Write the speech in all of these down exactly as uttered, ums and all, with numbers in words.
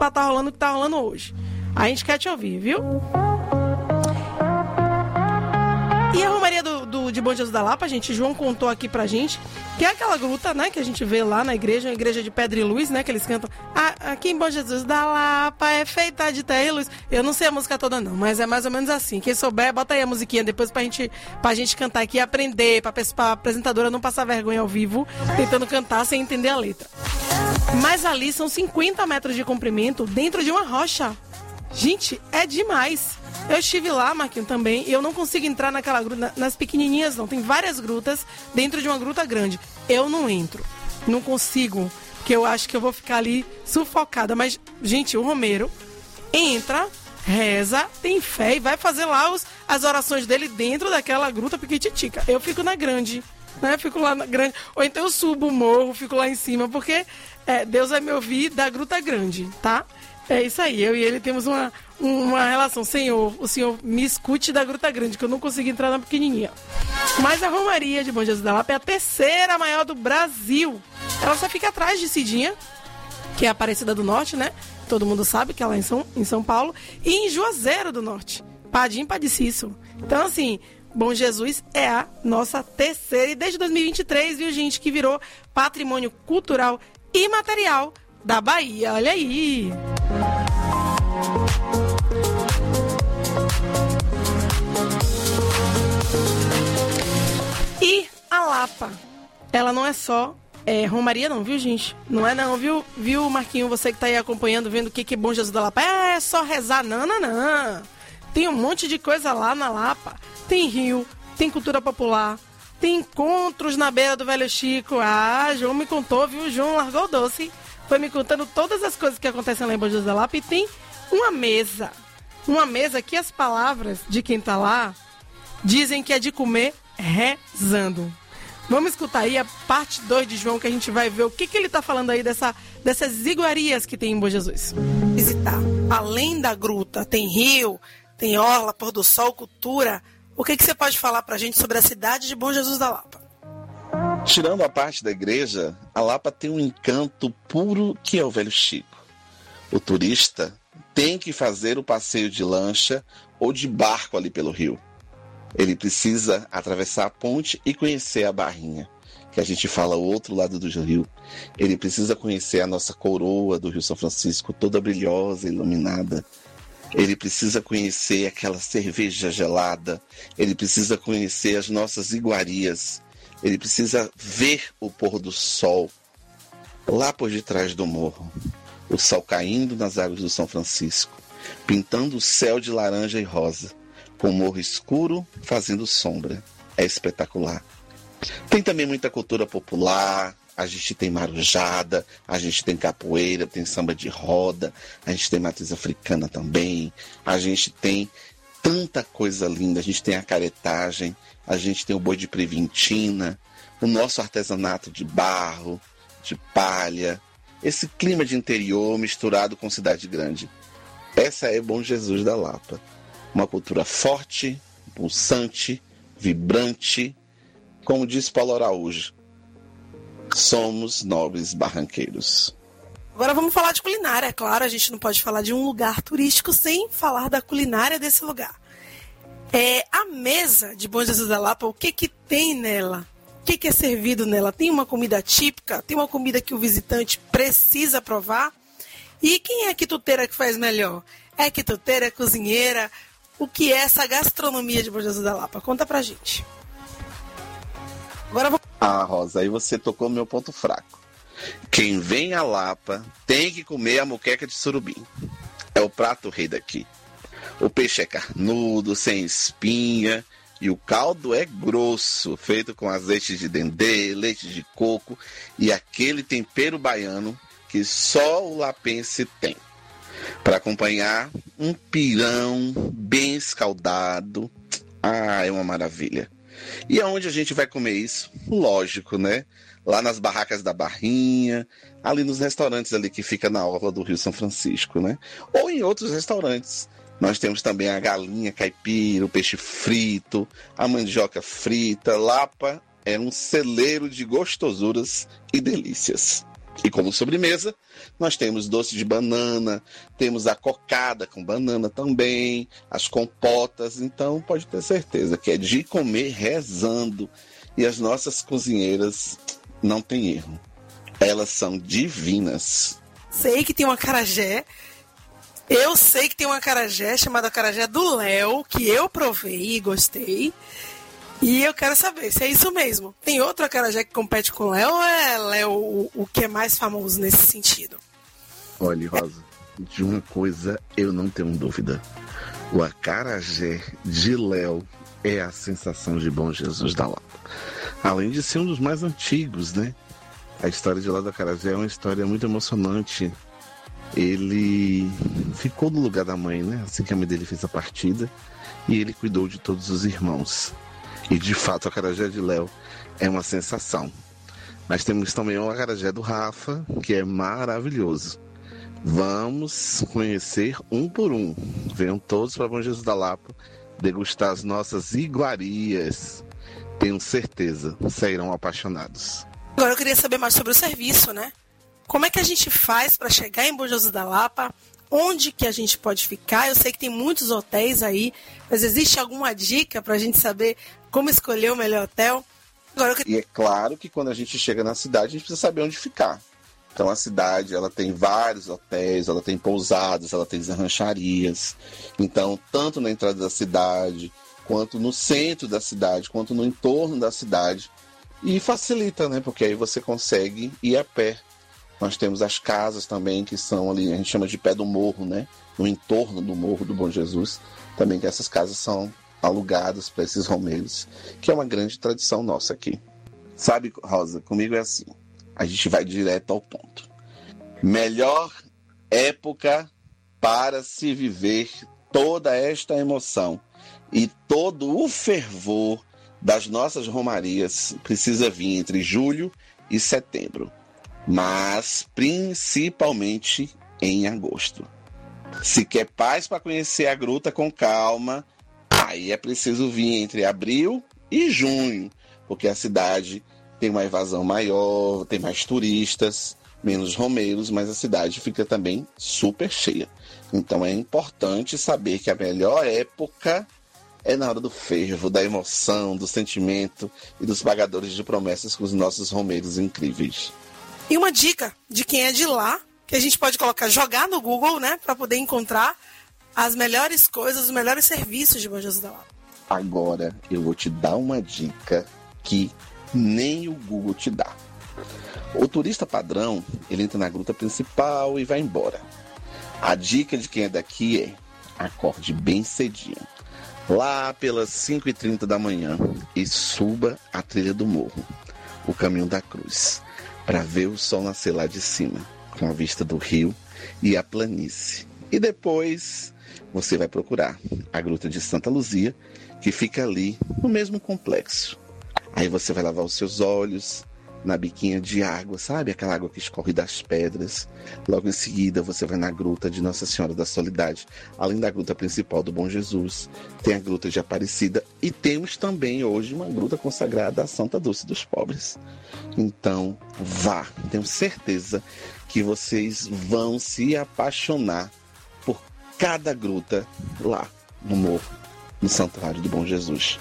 pra tá rolando o que tá rolando hoje. A gente quer te ouvir, viu? E a Romaria do, do, de Bom Jesus da Lapa, gente, João contou aqui pra gente, que é aquela gruta, né, que a gente vê lá na igreja, uma igreja de pedra e luz, né, que eles cantam, ah, aqui em Bom Jesus da Lapa é feita de terra e luz. Eu não sei a música toda não, mas é mais ou menos assim. Quem souber, bota aí a musiquinha depois pra gente, pra gente cantar aqui e aprender, pra, pra apresentadora não passar vergonha ao vivo, tentando cantar sem entender a letra. Mas ali são cinquenta metros de comprimento dentro de uma rocha. Gente, é demais. Eu estive lá, Marquinhos, também, e eu não consigo entrar naquela gruta, nas pequenininhas não. Tem várias grutas dentro de uma gruta grande. Eu não entro. Não consigo, porque eu acho que eu vou ficar ali sufocada. Mas, gente, o Romero entra, reza, tem fé e vai fazer lá os, as orações dele dentro daquela gruta piquititica. Eu fico na grande, né? Fico lá na grande. Ou então eu subo o morro, fico lá em cima, porque é, Deus vai me ouvir da gruta grande, tá? É isso aí, eu e ele temos uma, uma relação. Senhor, o Senhor me escute da Gruta Grande, que eu não consigo entrar na pequenininha. Mas a Romaria de Bom Jesus da Lapa é a terceira maior do Brasil. Ela só fica atrás de Cidinha, que é a Aparecida do Norte, né? Todo mundo sabe que ela é em São, em São Paulo. E em Juazeiro do Norte, Padim, Padicício. Então, assim, Bom Jesus é a nossa terceira. E desde dois mil e vinte e três, viu, gente, que virou patrimônio cultural e material da Bahia. Olha aí. E a Lapa, ela não é só é, Romaria não, viu, gente? Não é não, viu, viu, Marquinho? Você que tá aí acompanhando, vendo o que, que é Bom Jesus da Lapa. É, é só rezar, não, não, não. Tem um monte de coisa lá na Lapa. Tem rio, tem cultura popular, tem encontros na beira do Velho Chico. Ah, João me contou, viu? João largou o doce. Foi me contando todas as coisas que acontecem lá em Bom Jesus da Lapa. E tem uma mesa. Uma mesa que as palavras de quem tá lá dizem que é de comer rezando. Vamos escutar aí a parte dois de João, que a gente vai ver o que, que ele tá falando aí dessa, dessas iguarias que tem em Bom Jesus. Visitar. Além da gruta, tem rio, tem orla, pôr do sol, cultura. O que, que você pode falar pra gente sobre a cidade de Bom Jesus da Lapa? Tirando a parte da igreja, a Lapa tem um encanto puro que é o Velho Chico. O turista tem que fazer o passeio de lancha ou de barco ali pelo rio. Ele precisa atravessar a ponte e conhecer a Barrinha, que a gente fala o outro lado do rio. Ele precisa conhecer a nossa coroa do Rio São Francisco, toda brilhosa, iluminada. Ele precisa conhecer aquela cerveja gelada. Ele precisa conhecer as nossas iguarias. Ele precisa ver o pôr do sol lá por detrás do morro. O sol caindo nas águas do São Francisco, pintando o céu de laranja e rosa, com o morro escuro fazendo sombra. É espetacular. Tem também muita cultura popular. A gente tem marujada, a gente tem capoeira, tem samba de roda, a gente tem matriz africana também, a gente tem tanta coisa linda, a gente tem a caretagem, a gente tem o boi de preventina, o nosso artesanato de barro, de palha, esse clima de interior misturado com cidade grande. Essa é Bom Jesus da Lapa. Uma cultura forte, pulsante, vibrante, como diz Paulo Araújo. Somos nobres barranqueiros. Agora vamos falar de culinária, é claro, a gente não pode falar de um lugar turístico sem falar da culinária desse lugar. É, a mesa de Bom Jesus da Lapa, o que que tem nela? O que que é servido nela? Tem uma comida típica? Tem uma comida que o visitante precisa provar? E quem é a quituteira que faz melhor? É quituteira, é cozinheira? O que é essa gastronomia de Bom Jesus da Lapa? Conta pra gente. Agora vamos... Ah, Rosa, aí você tocou no meu ponto fraco. Quem vem à Lapa tem que comer a moqueca de surubim. É o prato rei daqui. O peixe é carnudo, sem espinha, e o caldo é grosso, feito com azeite de dendê, leite de coco e aquele tempero baiano que só o lapense tem. Para acompanhar, um pirão bem escaldado. Ah, é uma maravilha. E aonde a gente vai comer isso? Lógico, né? Lá nas barracas da Barrinha, ali nos restaurantes ali que fica na orla do Rio São Francisco, né? Ou em outros restaurantes. Nós temos também a galinha caipira, o peixe frito, a mandioca frita. Lapa é um celeiro de gostosuras e delícias. E como sobremesa, nós temos doce de banana, temos a cocada com banana também, as compotas. Então pode ter certeza que é de comer rezando. E as nossas cozinheiras não tem erro. Elas são divinas. Sei que tem um acarajé. Eu sei que tem um acarajé chamado acarajé do Léo, que eu provei e gostei. E eu quero saber se é isso mesmo. Tem outro acarajé que compete com o Léo ou é Léo o, o que é mais famoso nesse sentido? Olha, Rosa, de uma coisa eu não tenho dúvida. O acarajé de Léo é a sensação de Bom Jesus da Lapa. Além de ser um dos mais antigos, né? A história de lá do acarajé é uma história muito emocionante. Ele ficou no lugar da mãe, né? Assim que a mãe dele fez a partida. E ele cuidou de todos os irmãos. E de fato o acarajé de Léo é uma sensação. Mas temos também o acarajé do Rafa, que é maravilhoso. Vamos conhecer um por um. Venham todos para Bom Jesus da Lapa degustar as nossas iguarias. Tenho certeza, sairão apaixonados. Agora eu queria saber mais sobre o serviço, né? Como é que a gente faz para chegar em Bom Jesus da Lapa? Onde que a gente pode ficar? Eu sei que tem muitos hotéis aí, mas existe alguma dica para a gente saber como escolher o melhor hotel? Agora, eu... E é claro que quando a gente chega na cidade, a gente precisa saber onde ficar. Então a cidade, ela tem vários hotéis, ela tem pousadas, ela tem rancharias. Então, tanto na entrada da cidade, quanto no centro da cidade, quanto no entorno da cidade. E facilita, né? Porque aí você consegue ir a pé. Nós temos as casas também, que são ali, a gente chama de pé do morro, né? No entorno do Morro do Bom Jesus. Também que essas casas são alugadas para esses romeiros, que é uma grande tradição nossa aqui. Sabe, Rosa, comigo é assim. A gente vai direto ao ponto. Melhor época para se viver toda esta emoção e todo o fervor das nossas romarias precisa vir entre julho e setembro. Mas principalmente em agosto. Se quer paz para conhecer a gruta com calma, aí é preciso vir entre abril e junho, porque a cidade tem uma evasão maior, tem mais turistas, menos romeiros, mas a cidade fica também super cheia. Então é importante saber que a melhor época é na hora do fervo, da emoção, do sentimento e dos pagadores de promessas com os nossos romeiros incríveis. E uma dica de quem é de lá, que a gente pode colocar, jogar no Google, né, para poder encontrar as melhores coisas, os melhores serviços de Bom Jesus da Lapa. Agora eu vou te dar uma dica que nem o Google te dá. O turista padrão, ele entra na gruta principal e vai embora. A dica de quem é daqui é: acorde bem cedinho, lá pelas cinco e trinta da manhã, e suba a trilha do morro, o caminho da cruz, para ver o sol nascer lá de cima, com a vista do rio e a planície. E depois você vai procurar a Gruta de Santa Luzia, que fica ali no mesmo complexo. Aí você vai lavar os seus olhos na biquinha de água, sabe? Aquela água que escorre das pedras. Logo em seguida você vai na Gruta de Nossa Senhora da Soledade. Além da gruta principal do Bom Jesus, tem a Gruta de Aparecida e temos também hoje uma gruta consagrada à Santa Dulce dos Pobres. Então vá, tenho certeza que vocês vão se apaixonar por cada gruta lá no morro, no Santuário do Bom Jesus.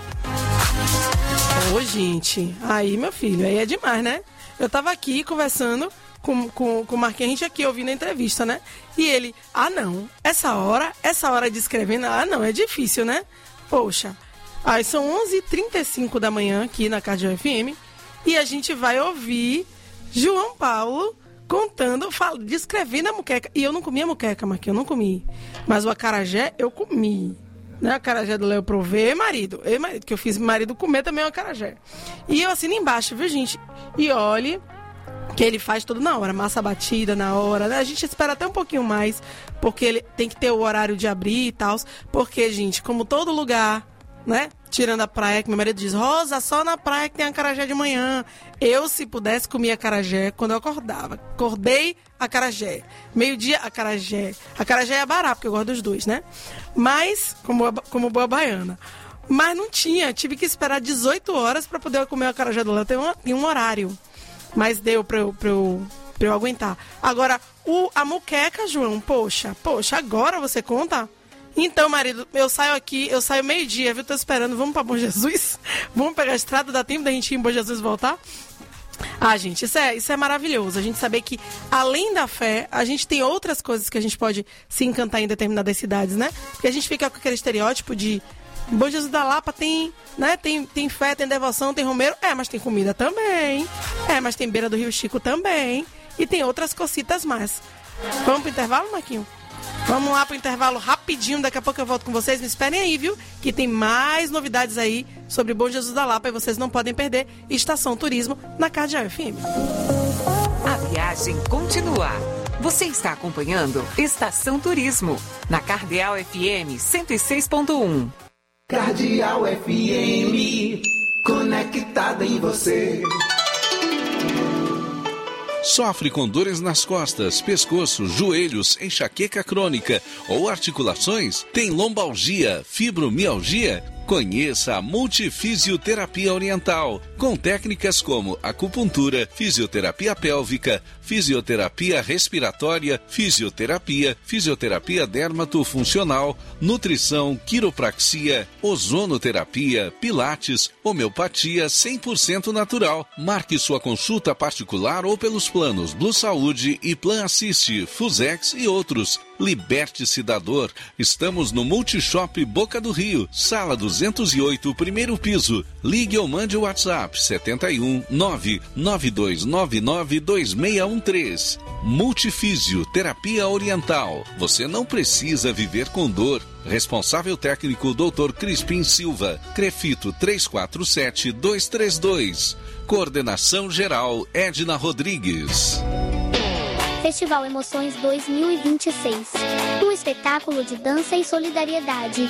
Ô, gente, aí, meu filho, aí é demais, né? Eu tava aqui conversando com, com, com o Marquinhos, a gente aqui ouvindo a entrevista, né? E ele, ah, não, essa hora, essa hora de escrever, ah, não, é difícil, né? Poxa, aí são onze e trinta e cinco da manhã aqui na Cardio F M e a gente vai ouvir João Paulo contando, fala, descrevendo a muqueca. E eu não comi a muqueca, Marquinhos, eu não comi. Mas o acarajé eu comi. Né, a acarajé do Léo eu provei, marido. Eu, marido, que eu fiz marido comer também o acarajé. E eu assino embaixo, viu, gente? E olhe que ele faz tudo na hora, massa batida na hora, né? A gente espera até um pouquinho mais, porque ele tem que ter o horário de abrir e tal. Porque, gente, como todo lugar, né? Tirando a praia, que meu marido diz, Rosa, só na praia que tem acarajé de manhã. Eu, se pudesse, comia acarajé quando eu acordava. Acordei, acarajé. Meio-dia, acarajé. Acarajé é barato, porque eu gosto dos dois, né? Mas, como, como boa baiana. Mas não tinha, tive que esperar dezoito horas para poder comer o acarajé do Léo. Tem um, tem um horário. Mas deu para eu, pra eu pra eu aguentar. Agora, o, a muqueca, João, poxa, poxa, agora você conta? Então, marido, eu saio aqui, eu saio meio-dia, viu? Tô esperando, vamos pra Bom Jesus? Vamos pegar a estrada, dá tempo da gente ir em Bom Jesus voltar? Ah, gente, isso é, isso é maravilhoso. A gente saber que, além da fé, a gente tem outras coisas que a gente pode se encantar em determinadas cidades, né? Porque a gente fica com aquele estereótipo de Bom Jesus da Lapa tem, né? Tem, tem fé, tem devoção, tem romeiro. É, mas tem comida também. É, mas tem beira do Rio Chico também. E tem outras cositas mais. Vamos pro intervalo, Marquinho? Vamos lá pro intervalo rapidinho, daqui a pouco eu volto com vocês. Me esperem aí, viu? Que tem mais novidades aí sobre Bom Jesus da Lapa e vocês não podem perder. Estação Turismo na Cardeal F M. A viagem continua. Você está acompanhando Estação Turismo na Cardeal F M cento e seis ponto um. Cardeal F M, conectada em você. Sofre com dores nas costas, pescoço, joelhos, enxaqueca crônica ou articulações? Tem lombalgia, fibromialgia? Conheça a Multifisioterapia Oriental, com técnicas como acupuntura, fisioterapia pélvica, fisioterapia respiratória, fisioterapia, fisioterapia dermatofuncional, nutrição, quiropraxia, ozonoterapia, pilates, homeopatia cem por cento natural. Marque sua consulta particular ou pelos planos Blue Saúde e Plan Assiste, Fusex e outros. Liberte-se da dor. Estamos no Multishop Boca do Rio, sala duzentos e oito, primeiro piso. Ligue ou mande o WhatsApp sete um nove nove dois nove nove dois seis um três. Multifísio Terapia Oriental. Você não precisa viver com dor. Responsável técnico doutor Crispim Silva. Crefito três quatro sete dois três dois. Coordenação geral Edna Rodrigues. Festival Emoções dois mil e vinte e seis. Um espetáculo de dança e solidariedade.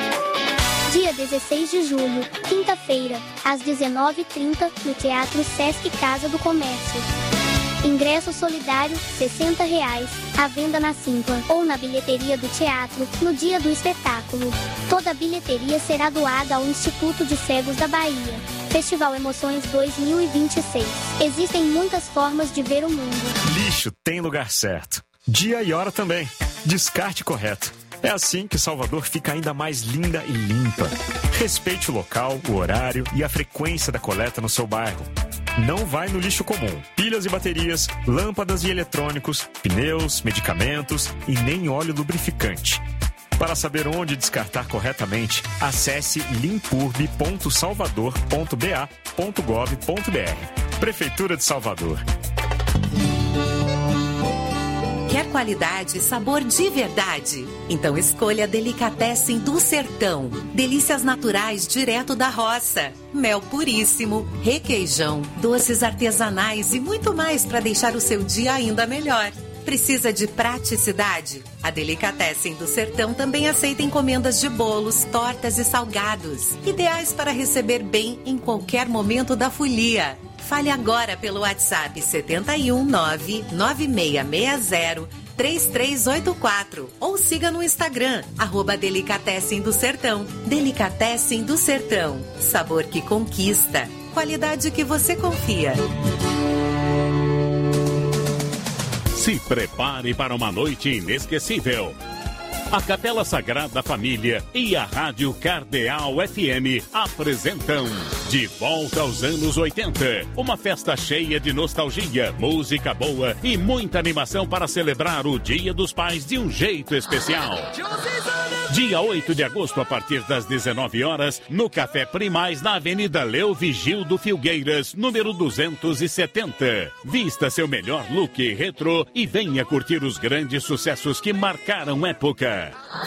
Dia dezesseis de julho, quinta-feira, às dezenove e trinta, no Teatro Sesc Casa do Comércio. Ingresso solidário, sessenta reais, à venda na Simpla ou na bilheteria do teatro, no dia do espetáculo. Toda a bilheteria será doada ao Instituto de Cegos da Bahia. Festival Emoções dois mil e vinte e seis. Existem muitas formas de ver o mundo. Lixo tem lugar certo. Dia e hora também. Descarte correto. É assim que Salvador fica ainda mais linda e limpa. Respeite o local, o horário e a frequência da coleta no seu bairro. Não vai no lixo comum. Pilhas e baterias, lâmpadas e eletrônicos, pneus, medicamentos e nem óleo lubrificante. Para saber onde descartar corretamente, acesse limpurb ponto salvador ponto b a ponto gov ponto b r. Prefeitura de Salvador. Quer qualidade e sabor de verdade? Então escolha Delicatessen do Sertão. Delícias naturais direto da roça. Mel puríssimo, requeijão, doces artesanais e muito mais para deixar o seu dia ainda melhor. Precisa de praticidade? A Delicatessen do Sertão também aceita encomendas de bolos, tortas e salgados. Ideais para receber bem em qualquer momento da folia. Fale agora pelo WhatsApp sete um nove nove seis seis zero três três oito quatro ou siga no Instagram, arroba Delicatessen do Sertão. Delicatessen do Sertão. Sabor que conquista. Qualidade que você confia. Se prepare para uma noite inesquecível. A Capela Sagrada Família e a Rádio Cardeal F M apresentam De Volta aos Anos oitenta. Uma festa cheia de nostalgia, música boa e muita animação para celebrar o Dia dos Pais de um jeito especial. Dia oito de agosto, a partir das dezenove horas, no Café Primais, na Avenida Leo Vigildo Filgueiras, número duzentos e setenta. Vista seu melhor look retrô e venha curtir os grandes sucessos que marcaram época.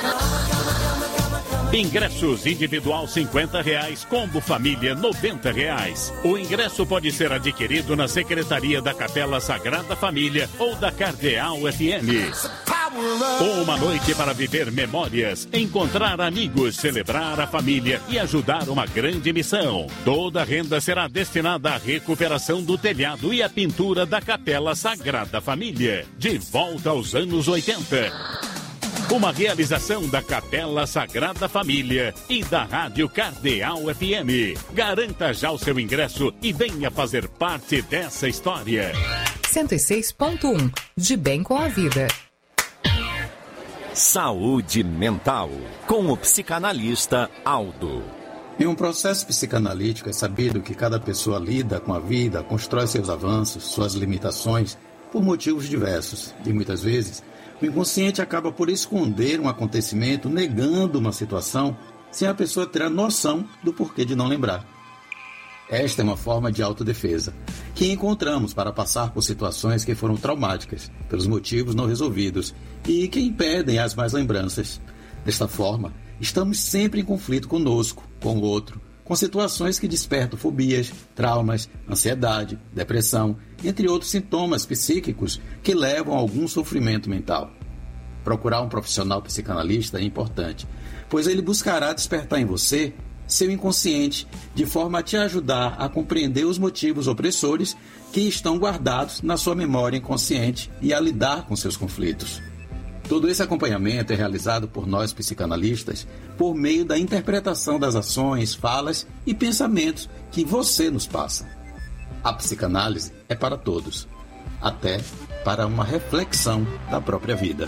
Ingressos individual cinquenta reais, combo família noventa reais. O ingresso pode ser adquirido na Secretaria da Capela Sagrada Família ou da Cardeal F M. Uma noite para viver memórias, encontrar amigos, celebrar a família e ajudar uma grande missão. Toda a renda será destinada à recuperação do telhado e à pintura da Capela Sagrada Família. De volta aos anos oitenta. Uma realização da Capela Sagrada Família e da Rádio Cardeal F M. Garanta já o seu ingresso e venha fazer parte dessa história. cento e seis ponto um. De bem com a vida. Saúde mental, com o psicanalista Aldo. Em um processo psicanalítico é sabido que cada pessoa lida com a vida, constrói seus avanços, suas limitações, por motivos diversos. E muitas vezes, o inconsciente acaba por esconder um acontecimento, negando uma situação, sem a pessoa ter a noção do porquê de não lembrar. Esta é uma forma de autodefesa, que encontramos para passar por situações que foram traumáticas, pelos motivos não resolvidos, e que impedem as más lembranças. Desta forma, estamos sempre em conflito conosco, com o outro, com situações que despertam fobias, traumas, ansiedade, depressão, entre outros sintomas psíquicos que levam a algum sofrimento mental. Procurar um profissional psicanalista é importante, pois ele buscará despertar em você seu inconsciente, de forma a te ajudar a compreender os motivos opressores que estão guardados na sua memória inconsciente e a lidar com seus conflitos. Todo esse acompanhamento é realizado por nós psicanalistas por meio da interpretação das ações, falas e pensamentos que você nos passa. A psicanálise é para todos, até para uma reflexão da própria vida.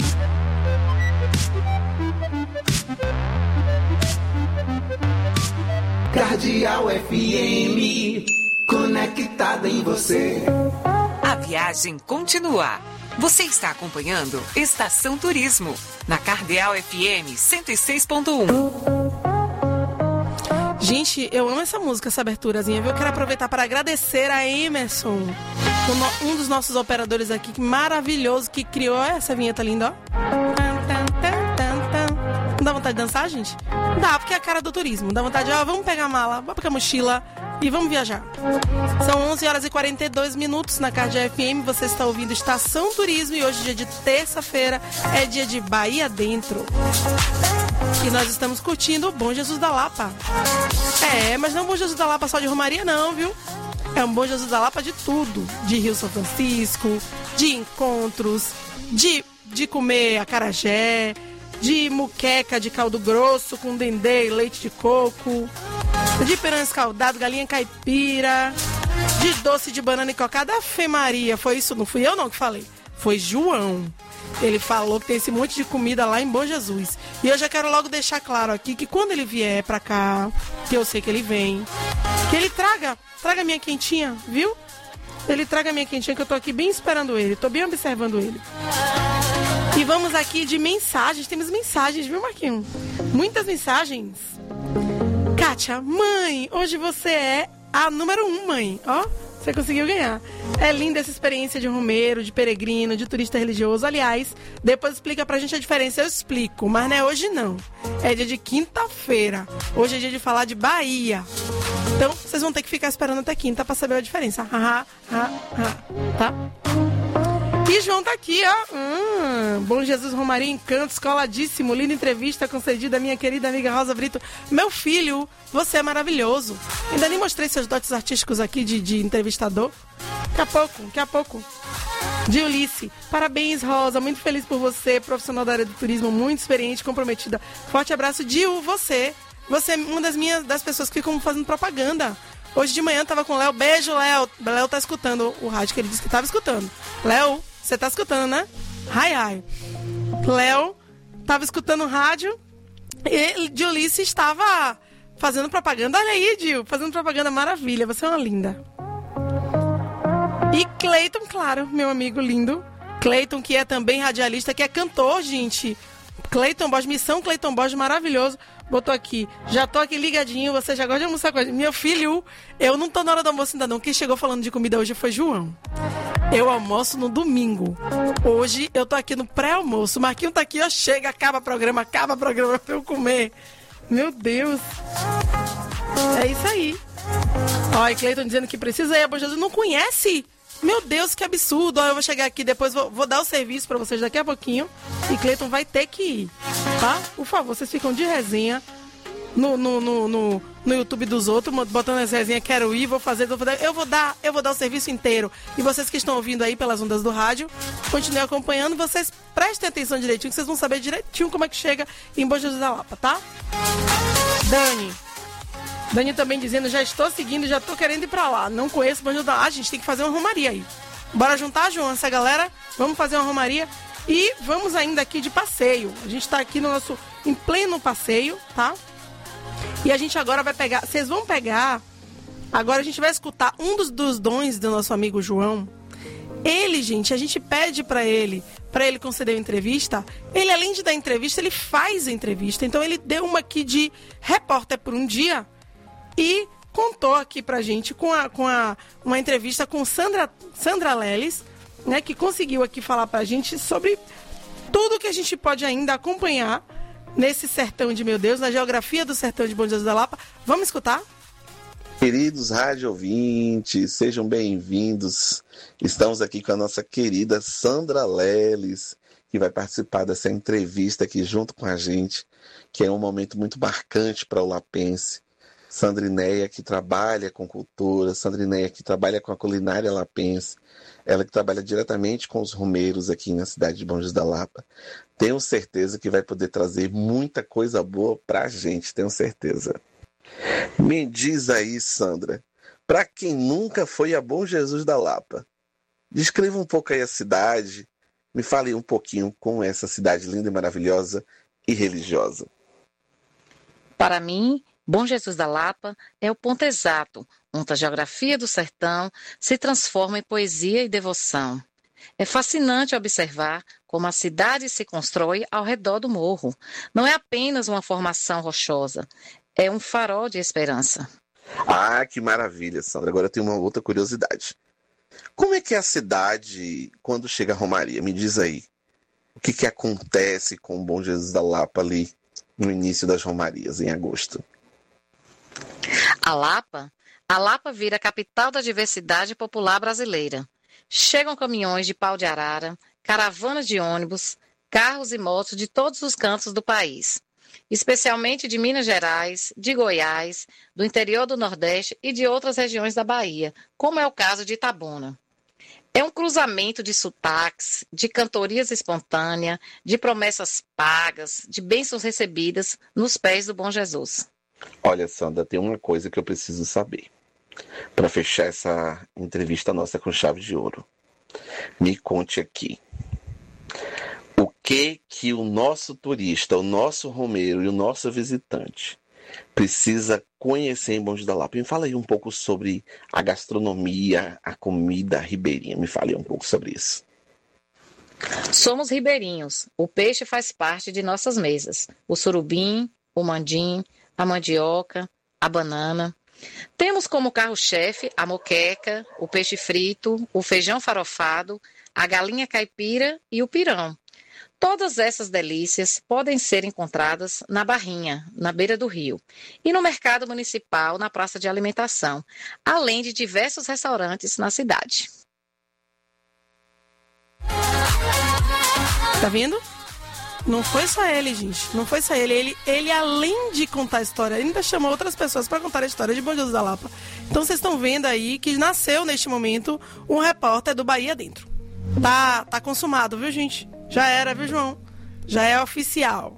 Cardeal F M, conectada em você. A viagem continua. Você está acompanhando Estação Turismo, na Cardeal F M cento e seis ponto um. Gente, eu amo essa música, essa aberturazinha, viu? Eu quero aproveitar para agradecer a Emerson, um dos nossos operadores aqui, que maravilhoso, que criou essa vinheta linda, ó. Não dá vontade de dançar, gente? Dá, porque é a cara do turismo. Dá vontade de, ó, vamos pegar a mala, vamos pegar a mochila e vamos viajar. São onze horas e quarenta e dois minutos na Cardeal F M. Você está ouvindo Estação Turismo e hoje, dia de terça-feira, é dia de Bahia Dentro. E nós estamos curtindo o Bom Jesus da Lapa. É, mas não é um Bom Jesus da Lapa só de romaria, não, viu? É um Bom Jesus da Lapa de tudo. De Rio São Francisco, de encontros, de, de comer acarajé, de muqueca de caldo grosso com dendê e leite de coco, de peru escaldado, galinha caipira, de doce de banana e cocada. Ave Maria, foi isso? Não fui eu não que falei, foi João. Ele falou que tem esse monte de comida lá em Bom Jesus. E eu já quero logo deixar claro aqui que quando ele vier pra cá, que eu sei que ele vem, que ele traga, traga minha quentinha, viu? Ele traga minha quentinha, que eu tô aqui bem esperando ele, tô bem observando ele. E vamos aqui de mensagens. Temos mensagens, viu, Marquinhos? Muitas mensagens. Kátia, mãe, hoje você é a número um, mãe. Ó, você conseguiu ganhar. É linda essa experiência de romeiro, de peregrino, de turista religioso. Aliás, depois explica pra gente a diferença. Eu explico, mas não é hoje não. É dia de quinta-feira. Hoje é dia de falar de Bahia. Então, vocês vão ter que ficar esperando até quinta pra saber a diferença. Ha, ha, ha, tá? E João tá aqui, ó. Hum, Bom Jesus Romaria Encanto, escoladíssimo, linda entrevista concedida à minha querida amiga Rosa Brito. Meu filho, você é maravilhoso. Ainda nem mostrei seus dotes artísticos aqui de, de entrevistador. Daqui a pouco, daqui a pouco. De Ulisses, parabéns, Rosa, muito feliz por você, profissional da área do turismo, muito experiente, comprometida. Forte abraço, Dil, você. Você é uma das minhas, das pessoas que ficam fazendo propaganda. Hoje de manhã eu tava com o Léo. Beijo, Léo. Léo tá escutando o rádio que ele disse que tava escutando. Léo, você tá escutando, né? Ai, ai. Léo tava escutando o rádio e Dilice estava fazendo propaganda. Olha aí, Dil, fazendo propaganda, maravilha. Você é uma linda. E Cleiton, claro, meu amigo lindo. Cleiton, que é também radialista, que é cantor, gente. Cleiton Borges, missão Cleiton Borges, maravilhoso. Botou aqui, já tô aqui ligadinho, você já gosta de almoçar com a gente. Meu filho, eu não tô na hora do almoço ainda não. Quem chegou falando de comida hoje foi João. Eu almoço no domingo. Hoje eu tô aqui no pré-almoço. O Marquinho tá aqui, ó, chega, acaba o programa, acaba o programa pra eu comer. Meu Deus. É isso aí. Ó, e Cleiton dizendo que precisa ir a Bom Jesus. Não conhece? Meu Deus, que absurdo. Ó, eu vou chegar aqui depois, vou, vou dar o serviço pra vocês daqui a pouquinho. E Cleiton vai ter que ir, tá? Por favor, vocês ficam de resenha no, no, no, no, no YouTube dos outros, botando as resenhas, quero ir, vou fazer, vou fazer. Eu vou dar, eu vou dar o serviço inteiro. E vocês que estão ouvindo aí pelas ondas do rádio, continuem acompanhando. Vocês prestem atenção direitinho, que vocês vão saber direitinho como é que chega em Bom Jesus da Lapa, tá? Dani. Dani também dizendo, já estou seguindo, já estou querendo ir pra lá. Não conheço Bom Jesus da Lapa. Ah, a gente tem que fazer uma romaria aí. Bora juntar, João, essa galera? Vamos fazer uma romaria e vamos ainda aqui de passeio. A gente tá aqui no nosso, em pleno passeio, tá? E a gente agora vai pegar, vocês vão pegar, agora a gente vai escutar um dos, dos dons do nosso amigo João. Ele, gente, a gente pede pra ele, pra ele conceder uma entrevista. Ele, além de dar entrevista, ele faz a entrevista. Então ele deu uma aqui de repórter por um dia e contou aqui pra gente com, a, com a, uma entrevista com Sandra, Sandra Leles, né, que conseguiu aqui falar pra gente sobre tudo que a gente pode ainda acompanhar nesse sertão de meu Deus, na geografia do sertão de Bom Jesus da Lapa. Vamos escutar? Queridos rádio ouvintes, sejam bem-vindos. Estamos aqui com a nossa querida Sandra Leles, que vai participar dessa entrevista aqui junto com a gente, que é um momento muito marcante para o lapense. Sandrineia, que trabalha com cultura, Sandrineia, que trabalha com a culinária lapense, ela que trabalha diretamente com os romeiros aqui na cidade de Bom Jesus da Lapa. Tenho certeza que vai poder trazer muita coisa boa para a gente, tenho certeza. Me diz aí, Sandra, para quem nunca foi a Bom Jesus da Lapa, descreva um pouco aí a cidade, me fale um pouquinho como é essa cidade linda e maravilhosa e religiosa. Para mim, Bom Jesus da Lapa é o ponto exato, onde a geografia do sertão se transforma em poesia e devoção. É fascinante observar como a cidade se constrói ao redor do morro. Não é apenas uma formação rochosa, é um farol de esperança. Ah, que maravilha, Sandra. Agora eu tenho uma outra curiosidade. Como é que é a cidade quando chega a Romaria? Me diz aí. O que, que acontece com o Bom Jesus da Lapa ali no início das Romarias, em agosto? A Lapa? A Lapa vira a capital da diversidade popular brasileira. Chegam caminhões de pau de arara, caravanas de ônibus, carros e motos de todos os cantos do país, especialmente de Minas Gerais, de Goiás, do interior do Nordeste e de outras regiões da Bahia, como é o caso de Itabuna. É um cruzamento de sotaques, de cantorias espontâneas, de promessas pagas, de bênçãos recebidas nos pés do Bom Jesus. Olha, Sandra, tem uma coisa que eu preciso saber para fechar essa entrevista nossa com chave de ouro. Me conte aqui. O que que o nosso turista, o nosso romeiro e o nosso visitante precisa conhecer em Bom Jesus da Lapa? Me fala aí um pouco sobre a gastronomia, a comida ribeirinha. Me fale um pouco sobre isso. Somos ribeirinhos. O peixe faz parte de nossas mesas. O surubim, o mandim, a mandioca, a banana. Temos como carro-chefe a moqueca, o peixe frito, o feijão farofado, a galinha caipira e o pirão. Todas essas delícias podem ser encontradas na Barrinha, na beira do rio, e no mercado municipal, na praça de alimentação, além de diversos restaurantes na cidade. Tá vendo? Não foi só ele, gente. Não foi só ele. Ele, ele além de contar a história, ainda chamou outras pessoas para contar a história de Bom Jesus da Lapa. Então vocês estão vendo aí que nasceu neste momento um repórter do Bahia Dentro. Tá, tá consumado, viu, gente? Já era, viu, João? Já é oficial.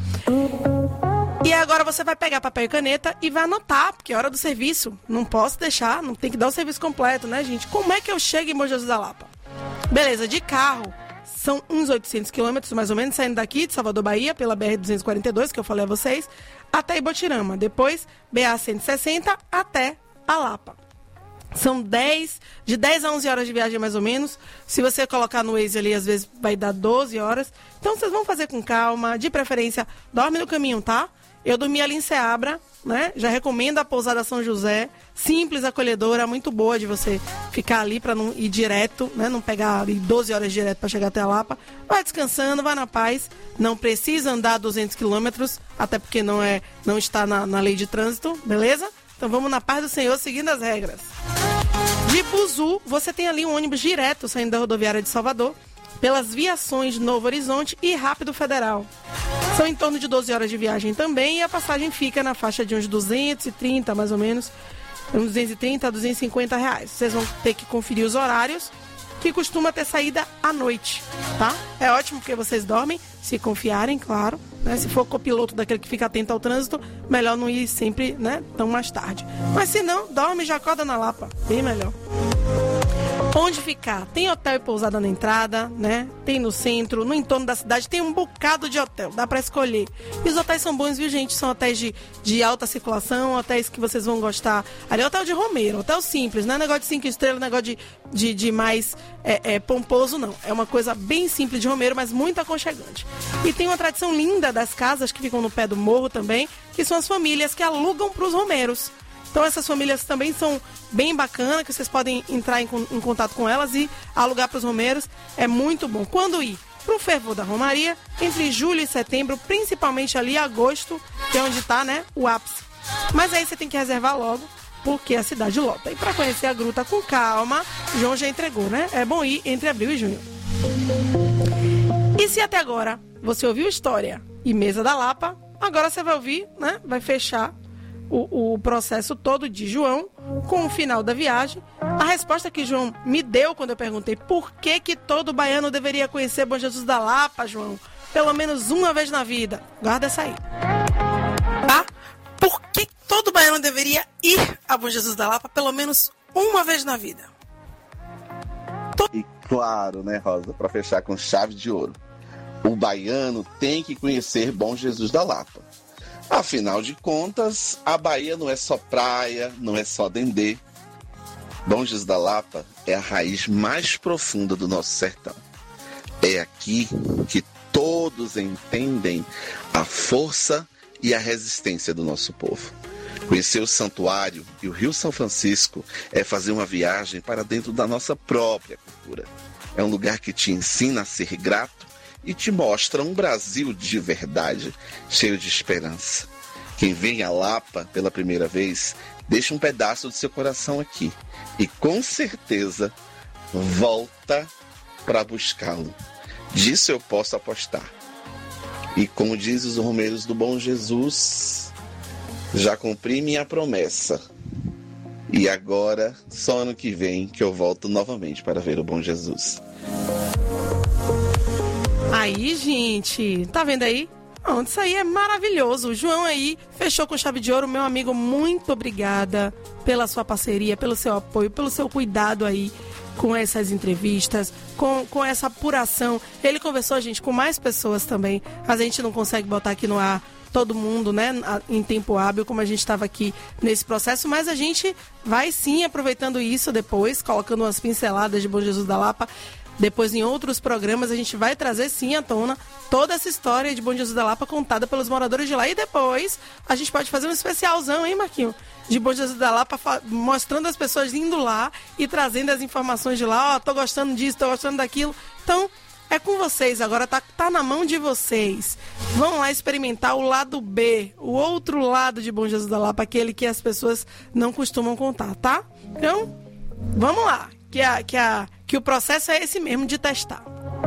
E agora você vai pegar papel e caneta e vai anotar, porque é hora do serviço. Não posso deixar, não tem que dar o serviço completo, né, gente? Como é que eu chego em Bom Jesus da Lapa? Beleza, de carro. São uns oitocentos quilômetros, mais ou menos, saindo daqui de Salvador, Bahia, pela B R duzentos e quarenta e dois, que eu falei a vocês, até Ibotirama. Depois, B A cento e sessenta até a Lapa. São dez, de dez a onze horas de viagem, mais ou menos. Se você colocar no Waze ali, às vezes vai dar doze horas. Então, vocês vão fazer com calma. De preferência, dorme no caminho, tá? Eu dormi ali em Ceabra, né? Já recomendo a pousada São José. Simples, acolhedora, muito boa de você ficar ali para não ir direto, né? Não pegar ali doze horas direto para chegar até a Lapa. Vai descansando, vai na paz. Não precisa andar duzentos quilômetros, até porque não, é, não está na, na lei de trânsito, beleza? Então vamos na paz do Senhor, seguindo as regras. De Buzu, você tem ali um ônibus direto saindo da rodoviária de Salvador, pelas viações de Novo Horizonte e Rápido Federal. São em torno de doze horas de viagem também, e a passagem fica na faixa de uns duzentos e trinta, mais ou menos, uns duzentos e trinta a duzentos e cinquenta reais. Vocês vão ter que conferir os horários, que costuma ter saída à noite, tá? É ótimo porque vocês dormem, se confiarem, claro, né? Se for copiloto daquele que fica atento ao trânsito, melhor não ir sempre, né, tão mais tarde. Mas se não, dorme e já acorda na Lapa, bem melhor. Onde ficar? Tem hotel e pousada na entrada, né? Tem no centro, no entorno da cidade, tem um bocado de hotel, dá pra escolher. E os hotéis são bons, viu, gente? São hotéis de, de alta circulação, hotéis que vocês vão gostar. Ali é hotel de Romeiro, hotel simples, não é negócio de cinco estrelas, negócio de, de, de mais é, é, pomposo, não. É uma coisa bem simples de Romeiro, mas muito aconchegante. E tem uma tradição linda das casas que ficam no pé do morro também, que são as famílias que alugam pros romeiros. Então essas famílias também são bem bacanas, que vocês podem entrar em, em contato com elas e alugar para os romeiros. É muito bom. Quando ir para o fervor da Romaria, entre julho e setembro, principalmente ali agosto, que é onde está, né, o ápice. Mas aí você tem que reservar logo, porque a cidade lota. E para conhecer a gruta com calma, João já entregou, né? É bom ir entre abril e junho. E se até agora você ouviu História e Mesa da Lapa, agora você vai ouvir, né? Vai fechar O, o processo todo de João com o final da viagem. A resposta que João me deu quando eu perguntei por que que todo baiano deveria conhecer Bom Jesus da Lapa, João, pelo menos uma vez na vida. Guarda essa aí. Tá? Por que todo baiano deveria ir a Bom Jesus da Lapa pelo menos uma vez na vida? E claro, né, Rosa, para fechar com chave de ouro, o baiano tem que conhecer Bom Jesus da Lapa. Afinal de contas, a Bahia não é só praia, não é só dendê. Bom Jesus da Lapa é a raiz mais profunda do nosso sertão. É aqui que todos entendem a força e a resistência do nosso povo. Conhecer o santuário e o Rio São Francisco é fazer uma viagem para dentro da nossa própria cultura. É um lugar que te ensina a ser grato e te mostra um Brasil de verdade, cheio de esperança. Quem vem a Lapa pela primeira vez, deixa um pedaço do seu coração aqui e com certeza volta para buscá-lo. Disso eu posso apostar. E como diz os romeiros do Bom Jesus, já cumpri minha promessa. E agora, só ano que vem, que eu volto novamente para ver o Bom Jesus. Aí, gente, tá vendo aí? Pronto, isso aí é maravilhoso. O João aí fechou com chave de ouro. Meu amigo, muito obrigada pela sua parceria, pelo seu apoio, pelo seu cuidado aí com essas entrevistas, com, com essa apuração. Ele conversou, gente, com mais pessoas também. A gente não consegue botar aqui no ar todo mundo, né, em tempo hábil, como a gente estava aqui nesse processo, mas a gente vai sim aproveitando isso depois, colocando umas pinceladas de Bom Jesus da Lapa. Depois, em outros programas, a gente vai trazer sim à tona toda essa história de Bom Jesus da Lapa contada pelos moradores de lá. E depois, a gente pode fazer um especialzão, hein, Marquinho? De Bom Jesus da Lapa, mostrando as pessoas indo lá e trazendo as informações de lá. Ó, oh, tô gostando disso, tô gostando daquilo. Então, é com vocês agora, tá, tá na mão de vocês. Vão lá experimentar o lado B, o outro lado de Bom Jesus da Lapa, aquele que as pessoas não costumam contar, tá? Então, vamos lá. Que, a, que, a, que o processo é esse mesmo de testar.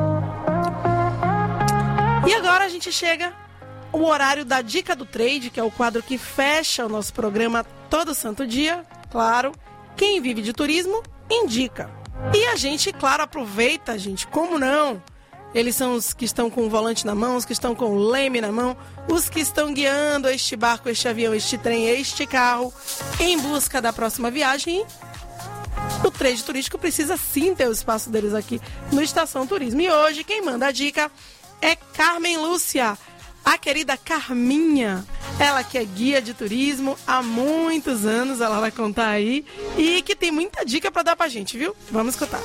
E agora a gente chega o horário da Dica do Trade, que é o quadro que fecha o nosso programa todo santo dia. Claro, quem vive de turismo, indica. E a gente, claro, aproveita, gente, como não? Eles são os que estão com o volante na mão, os que estão com o leme na mão, os que estão guiando este barco, este avião, este trem, este carro, em busca da próxima viagem. O trade turístico precisa sim ter o espaço deles aqui no Estação Turismo. E hoje quem manda a dica é Carmen Lúcia, a querida Carminha. Ela que é guia de turismo há muitos anos, ela vai contar aí. E que tem muita dica para dar pra gente, viu? Vamos escutar.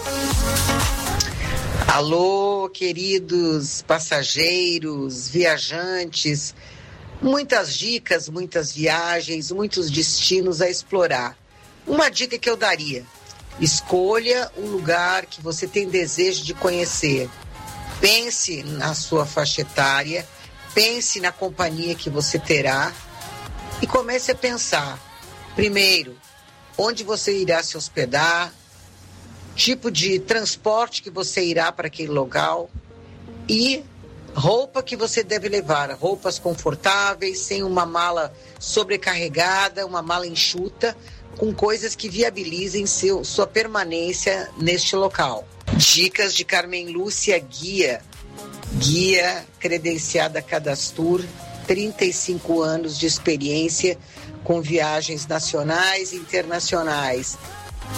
Alô, queridos passageiros, viajantes. Muitas dicas, muitas viagens, muitos destinos a explorar. Uma dica que eu daria: escolha um lugar que você tem desejo de conhecer. Pense na sua faixa etária, pense na companhia que você terá e comece a pensar, primeiro, onde você irá se hospedar, tipo de transporte que você irá para aquele local e roupa que você deve levar, roupas confortáveis, sem uma mala sobrecarregada, uma mala enxuta, com coisas que viabilizem seu, sua permanência neste local. Dicas de Carmen Lúcia Guia, guia credenciada Cadastur, trinta e cinco anos de experiência com viagens nacionais e internacionais.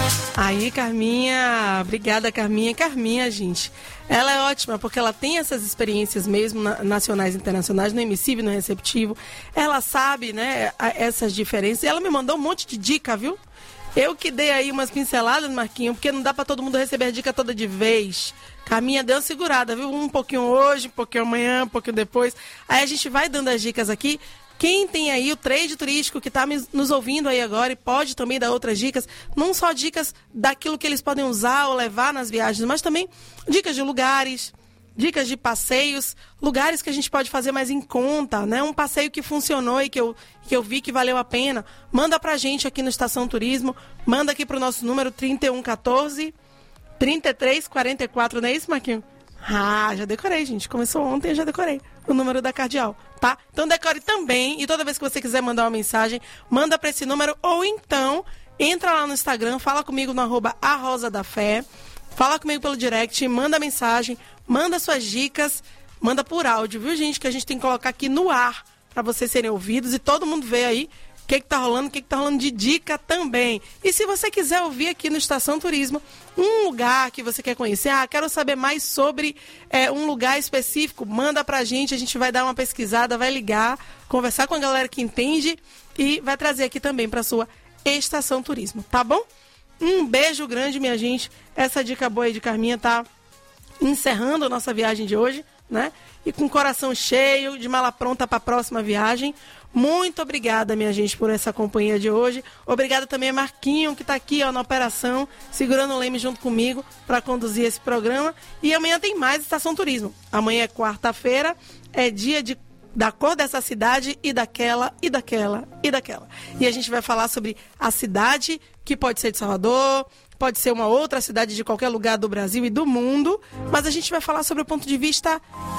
Aí, Carminha, obrigada, Carminha. Carminha, gente, ela é ótima porque ela tem essas experiências mesmo na, nacionais e internacionais, no emissivo, no receptivo. Ela sabe, né, a, essas diferenças. E ela me mandou um monte de dica, viu? Eu que dei aí umas pinceladas, Marquinho, porque não dá pra todo mundo receber a dica toda de vez. Carminha deu uma segurada, viu? Um pouquinho hoje, um pouquinho amanhã, um pouquinho depois. Aí a gente vai dando as dicas aqui. Quem tem aí o trade turístico que está nos ouvindo aí agora e pode também dar outras dicas, não só dicas daquilo que eles podem usar ou levar nas viagens, mas também dicas de lugares, dicas de passeios, lugares que a gente pode fazer mais em conta, né? Um passeio que funcionou e que eu, que eu vi que valeu a pena. Manda pra gente aqui no Estação Turismo, manda aqui pro nosso número trinta e um quatorze, trinta e três quarenta e quatro, não é isso, Marquinhos? Ah, já decorei, gente. Começou ontem, eu já decorei o número da Cardeal, tá? Então decore também, e toda vez que você quiser mandar uma mensagem, manda para esse número, ou então entra lá no Instagram, fala comigo no arroba a Rosa da Fé, fala comigo pelo direct, manda mensagem, manda suas dicas, manda por áudio, viu, gente? Que a gente tem que colocar aqui no ar para vocês serem ouvidos e todo mundo ver aí o que que tá rolando, o que que tá rolando de dica também. E se você quiser ouvir aqui no Estação Turismo um lugar que você quer conhecer, ah, quero saber mais sobre é, um lugar específico, manda pra gente, a gente vai dar uma pesquisada, vai ligar, conversar com a galera que entende e vai trazer aqui também pra sua Estação Turismo, tá bom? Um beijo grande, minha gente. Essa dica boa aí de Carminha tá encerrando a nossa viagem de hoje, né? E com o coração cheio, de mala pronta para a próxima viagem. Muito obrigada, minha gente, por essa companhia de hoje. Obrigada também a Marquinho, que está aqui ó, na operação, segurando o leme junto comigo para conduzir esse programa. E amanhã tem mais Estação Turismo. Amanhã é quarta-feira, é dia de, da cor dessa cidade e daquela, e daquela, e daquela. E a gente vai falar sobre a cidade, que pode ser de Salvador, pode ser uma outra cidade de qualquer lugar do Brasil e do mundo, mas a gente vai falar sobre o ponto de vista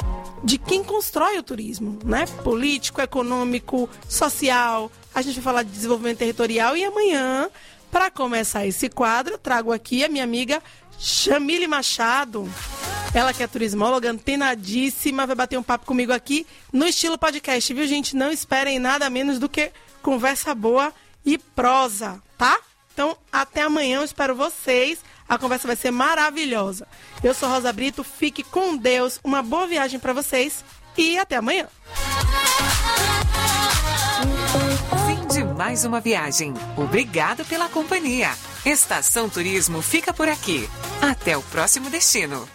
de quem constrói o turismo, né? Político, econômico, social. A gente vai falar de desenvolvimento territorial e amanhã, para começar esse quadro, trago aqui a minha amiga Chamile Machado. Ela que é turismóloga, antenadíssima, vai bater um papo comigo aqui no estilo podcast, viu, gente? Não esperem nada menos do que conversa boa e prosa, tá? Então, até amanhã, eu espero vocês. A conversa vai ser maravilhosa. Eu sou Rosa Brito, fique com Deus, uma boa viagem para vocês e até amanhã. Fim de mais uma viagem. Obrigado pela companhia. Estação Turismo fica por aqui. Até o próximo destino.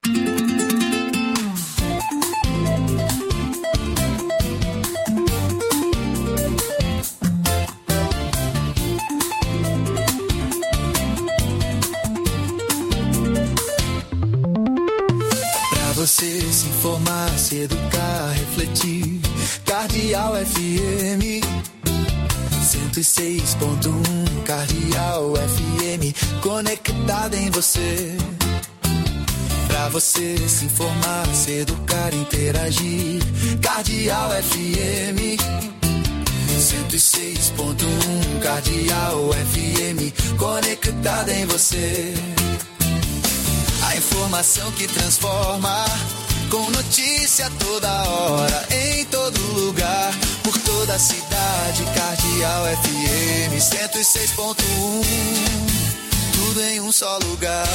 Você se informar, se educar, refletir. Cardeal F M cento e seis ponto um, Cardeal F M, conectada em você. Pra você se informar, se educar, interagir. Cardeal F M cento e seis ponto um, Cardeal F M, conectada em você. A informação que transforma, com notícia toda hora, em todo lugar, por toda a cidade. Cardeal F M cento e seis ponto um, tudo em um só lugar.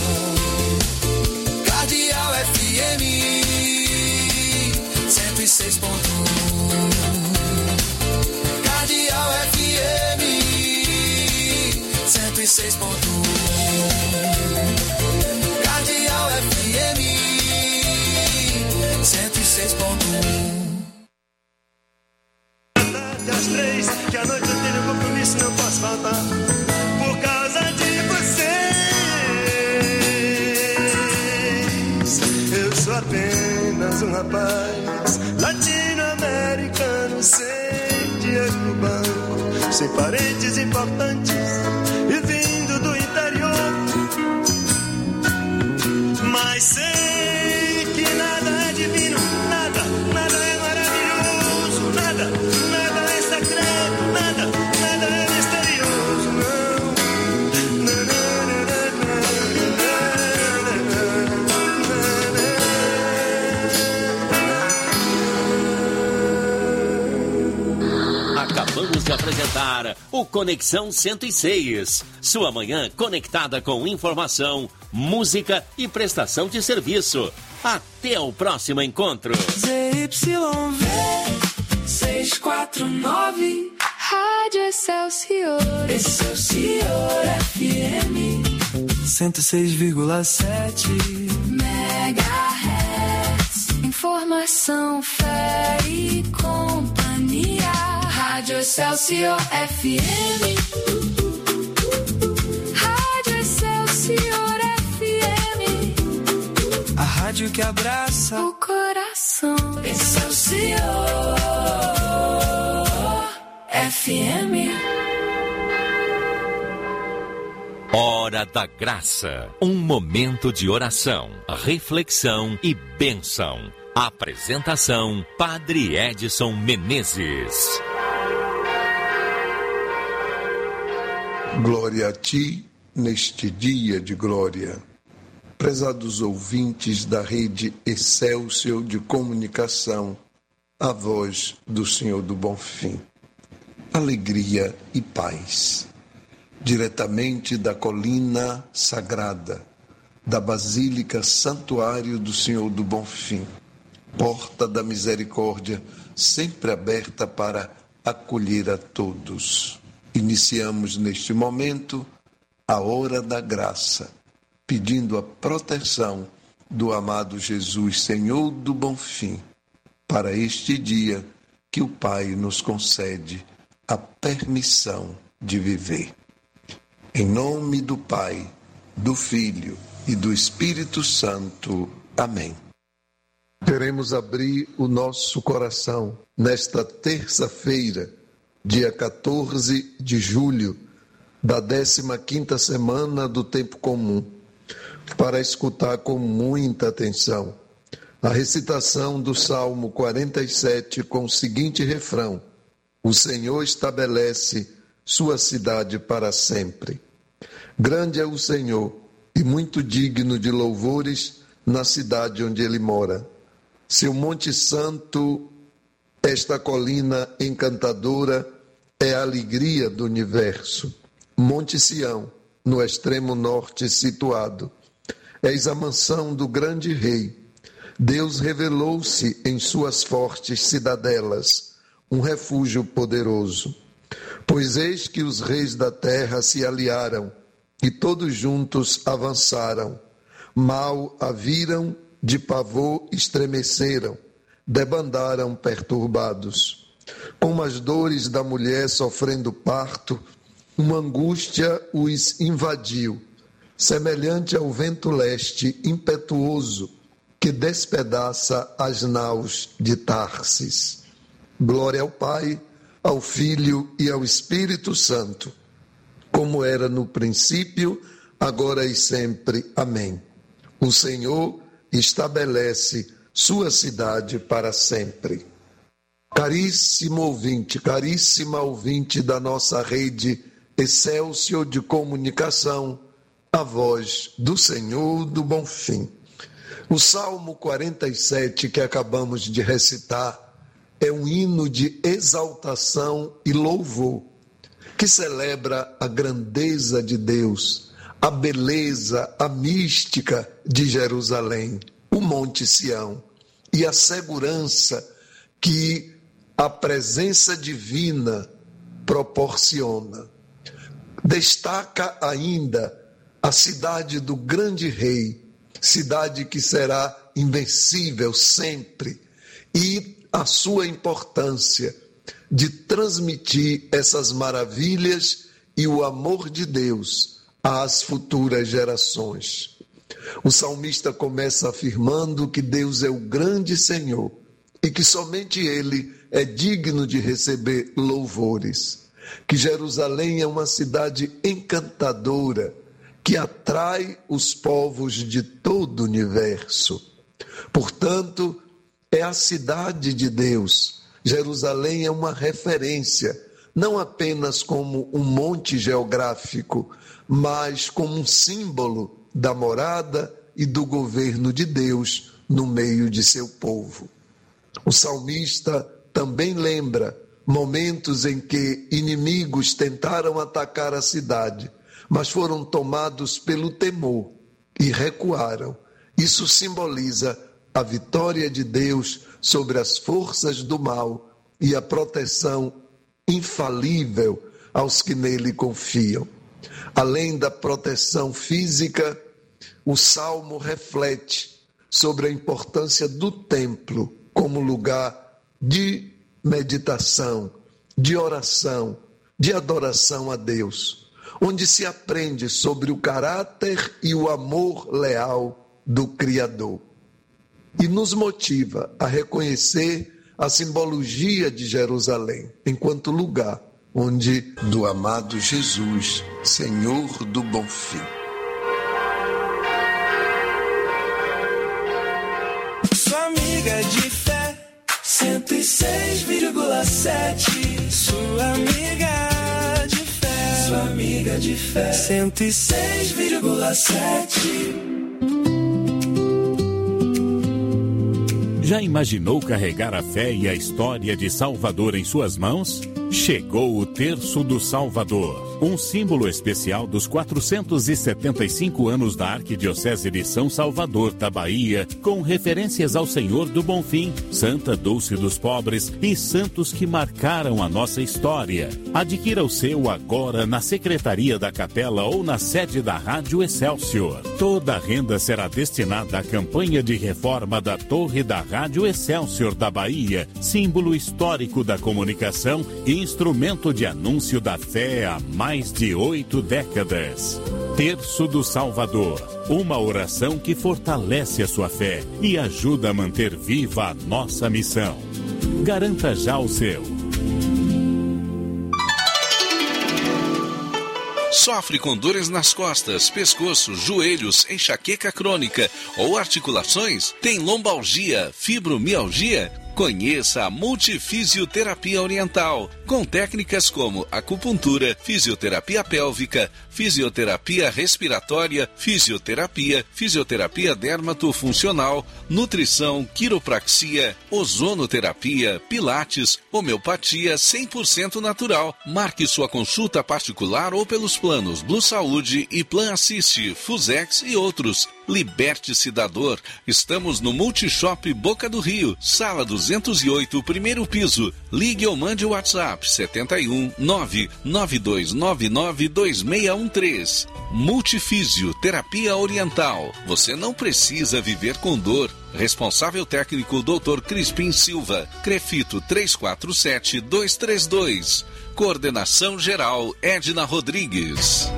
Cardeal F M cento e seis ponto um, Cardeal F M cento e seis ponto um. Cardeal F M cento e seis ponto um. Das três, que a noite eu tenho compromisso, não posso faltar. Por causa de vocês, eu sou apenas um rapaz latino-americano, sem dinheiro no banco, sem parentes importantes e vindo do interior. Mas sei que nada é divino, nada, nada é maravilhoso, nada, nada é secreto, nada, nada é misterioso, não. Acabamos Acabamos de apresentar o Conexão cento e seis. Sua manhã conectada com informação, música e prestação de serviço. Até o próximo encontro. Z Y V seiscentos e quarenta e nove Rádio Excelsior. Excelsior F M cento e seis vírgula sete megahertz. Informação, fé e companhia. Rádio Excelsior F M. Rádio Excelsior F M. A rádio que abraça o coração. Excelsior F M. Hora da Graça, um momento de oração, reflexão e bênção. Apresentação, Padre Edson Menezes. Glória a ti neste dia de glória. Prezados ouvintes da rede Excelsior de Comunicação, a voz do Senhor do Bonfim. Alegria e paz. Diretamente da colina sagrada, da Basílica Santuário do Senhor do Bonfim, porta da misericórdia, sempre aberta para acolher a todos. Iniciamos neste momento a hora da graça, pedindo a proteção do amado Jesus, Senhor do Bonfim, para este dia que o Pai nos concede a permissão de viver. Em nome do Pai, do Filho e do Espírito Santo. Amém. Queremos abrir o nosso coração nesta terça-feira, dia quatorze de julho, da décima quinta semana do tempo comum, para escutar com muita atenção a recitação do Salmo quarenta e sete com o seguinte refrão: O Senhor estabelece sua cidade para sempre. Grande é o Senhor e muito digno de louvores na cidade onde ele mora. Seu Monte Santo, esta colina encantadora, é a alegria do universo. Monte Sião, no extremo norte situado, és a mansão do grande rei. Deus revelou-se em suas fortes cidadelas, um refúgio poderoso. Pois eis que os reis da terra se aliaram e todos juntos avançaram. Mal a viram, de pavor estremeceram, debandaram perturbados. Como as dores da mulher sofrendo parto, uma angústia os invadiu, semelhante ao vento leste impetuoso que despedaça as naus de Tarsis. Glória ao Pai, ao Filho e ao Espírito Santo, como era no princípio, agora e sempre. Amém. O Senhor estabelece sua cidade para sempre. Caríssimo ouvinte, caríssima ouvinte da nossa rede Excelsior de Comunicação, a voz do Senhor do Bonfim. O Salmo quarenta e sete que acabamos de recitar é um hino de exaltação e louvor, que celebra a grandeza de Deus, a beleza, a mística de Jerusalém, o Monte Sião, e a segurança que a presença divina proporciona. Destaca ainda a cidade do grande rei, cidade que será invencível sempre, e a sua importância de transmitir essas maravilhas e o amor de Deus às futuras gerações. O salmista começa afirmando que Deus é o grande Senhor e que somente Ele é digno de receber louvores, que Jerusalém é uma cidade encantadora que atrai os povos de todo o universo. Portanto, é a cidade de Deus. Jerusalém é uma referência, não apenas como um monte geográfico, mas como um símbolo da morada e do governo de Deus no meio de seu povo. O salmista também lembra momentos em que inimigos tentaram atacar a cidade, mas foram tomados pelo temor e recuaram. Isso simboliza a vitória de Deus sobre as forças do mal e a proteção infalível aos que nele confiam. Além da proteção física, o Salmo reflete sobre a importância do templo como lugar de meditação, de oração, de adoração a Deus, onde se aprende sobre o caráter e o amor leal do Criador. E nos motiva a reconhecer a simbologia de Jerusalém enquanto lugar onde do amado Jesus, Senhor do Bom Fim. Sua amiga de fé, cento e seis vírgula sete. Sua amiga de fé, sua amiga de fé, cento e seis vírgula sete. Já imaginou carregar a fé e a história de Salvador em suas mãos? Chegou o Terço do Salvador, um símbolo especial dos quatrocentos e setenta e cinco anos da Arquidiocese de São Salvador da Bahia, com referências ao Senhor do Bom Fim, Santa Dulce dos Pobres e santos que marcaram a nossa história. Adquira o seu agora na Secretaria da Capela ou na sede da Rádio Excelsior. Toda a renda será destinada à campanha de reforma da Torre da Rádio Excelsior da Bahia, símbolo histórico da comunicação e instrumento de anúncio da fé há mais de oito décadas. Terço do Salvador, uma oração que fortalece a sua fé e ajuda a manter viva a nossa missão. Garanta já o seu. Sofre com dores nas costas, pescoço, joelhos, enxaqueca crônica ou articulações? Tem lombalgia, fibromialgia? Conheça a Multifisioterapia Oriental, com técnicas como acupuntura, fisioterapia pélvica, fisioterapia respiratória, fisioterapia, fisioterapia dermatofuncional, nutrição, quiropraxia, ozonoterapia, pilates, homeopatia cem por cento natural. Marque sua consulta particular ou pelos planos Blue Saúde e Plan Assist, Fusex e outros. Liberte-se da dor. Estamos no Multishop Boca do Rio, sala duzentos e oito, primeiro piso. Ligue ou mande o WhatsApp setenta e um, nove nove dois nove nove dois seis um três. Multifísio Terapia Oriental. Você não precisa viver com dor. Responsável técnico doutor Crispim Silva. Crefito três quatro sete dois três dois. Coordenação geral Edna Rodrigues.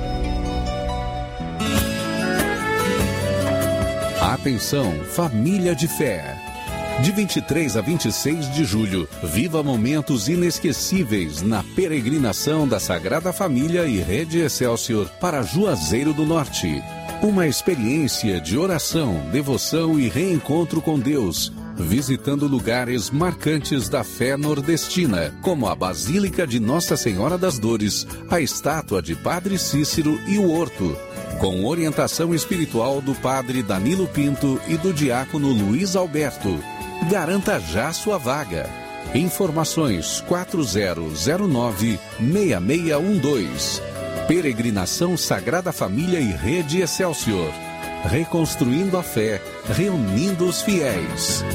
Atenção, família de fé. De vinte e três a vinte e seis de julho, viva momentos inesquecíveis na peregrinação da Sagrada Família e Rede Excelsior para Juazeiro do Norte. Uma experiência de oração, devoção e reencontro com Deus, visitando lugares marcantes da fé nordestina, como a Basílica de Nossa Senhora das Dores, a estátua de Padre Cícero e o Horto, com orientação espiritual do Padre Danilo Pinto e do Diácono Luiz Alberto. Garanta já sua vaga. Informações quatro zero zero nove, seis seis um dois. Peregrinação Sagrada Família e Rede Excelsior. Reconstruindo a fé, reunindo os fiéis.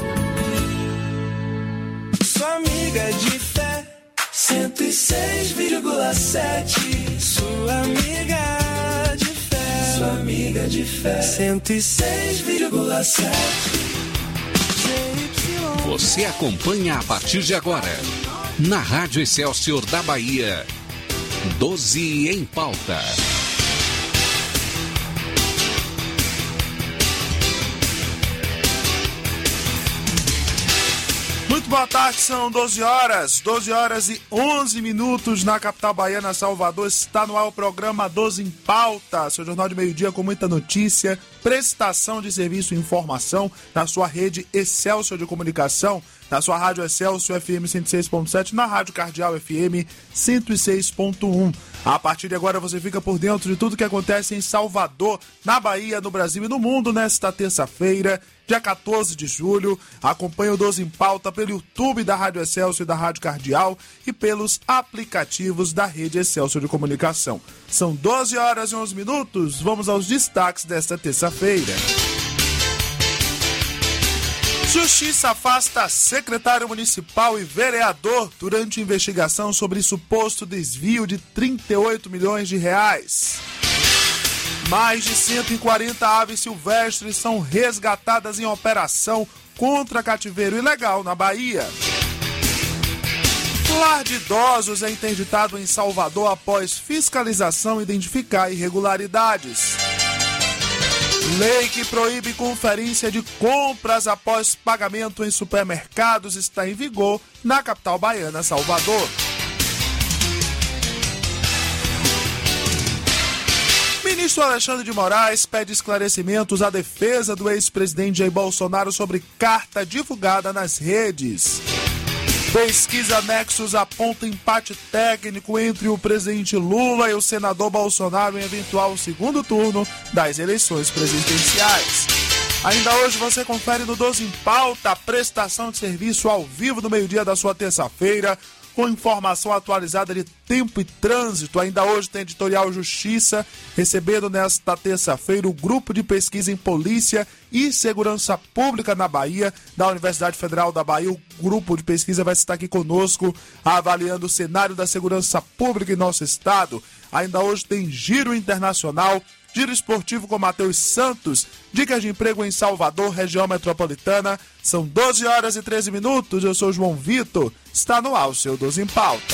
Sua amiga de fé, cento e seis vírgula sete. Sua amiga de fé, sua amiga de fé, cento e seis vírgula sete. Você acompanha a partir de agora, na Rádio Excelsior da Bahia, doze em pauta. Muito boa tarde, são doze horas, doze horas e onze minutos na capital baiana, Salvador. Está no ar o programa doze em pauta, seu jornal de meio-dia com muita notícia, prestação de serviço e informação na sua rede Excelsior de comunicação, na sua rádio Excelsior F M cento e seis ponto sete, na rádio Cardeal F M cento e seis ponto um. A partir de agora você fica por dentro de tudo que acontece em Salvador, na Bahia, no Brasil e no mundo nesta terça-feira, dia quatorze de julho. Acompanhe o doze em Pauta pelo YouTube da Rádio Excelsior e da Rádio Cardeal e pelos aplicativos da Rede Excelsior de Comunicação. São doze horas e onze minutos. Vamos aos destaques desta terça-feira. Justiça afasta secretário municipal e vereador durante investigação sobre suposto desvio de trinta e oito milhões de reais. Mais de cento e quarenta aves silvestres são resgatadas em operação contra cativeiro ilegal na Bahia. Lar de idosos é interditado em Salvador após fiscalização identificar irregularidades. Lei que proíbe conferência de compras após pagamento em supermercados está em vigor na capital baiana, Salvador. Ministro Alexandre de Moraes pede esclarecimentos à defesa do ex-presidente Jair Bolsonaro sobre carta divulgada nas redes. Pesquisa Nexus aponta empate técnico entre o presidente Lula e o senador Bolsonaro em eventual segundo turno das eleições presidenciais. Ainda hoje você confere no doze em Pauta a prestação de serviço ao vivo no meio-dia da sua terça-feira, com informação atualizada de tempo e trânsito. Ainda hoje tem editorial Justiça, recebendo nesta terça-feira o grupo de pesquisa em Polícia e Segurança Pública na Bahia, da Universidade Federal da Bahia. O grupo de pesquisa vai estar aqui conosco, avaliando o cenário da segurança pública em nosso estado. Ainda hoje tem Giro Internacional, Giro Esportivo com Matheus Santos, dicas de emprego em Salvador, região metropolitana. São doze horas e treze minutos. Eu sou João Vitor. Está no ar o seu doze em Pauta.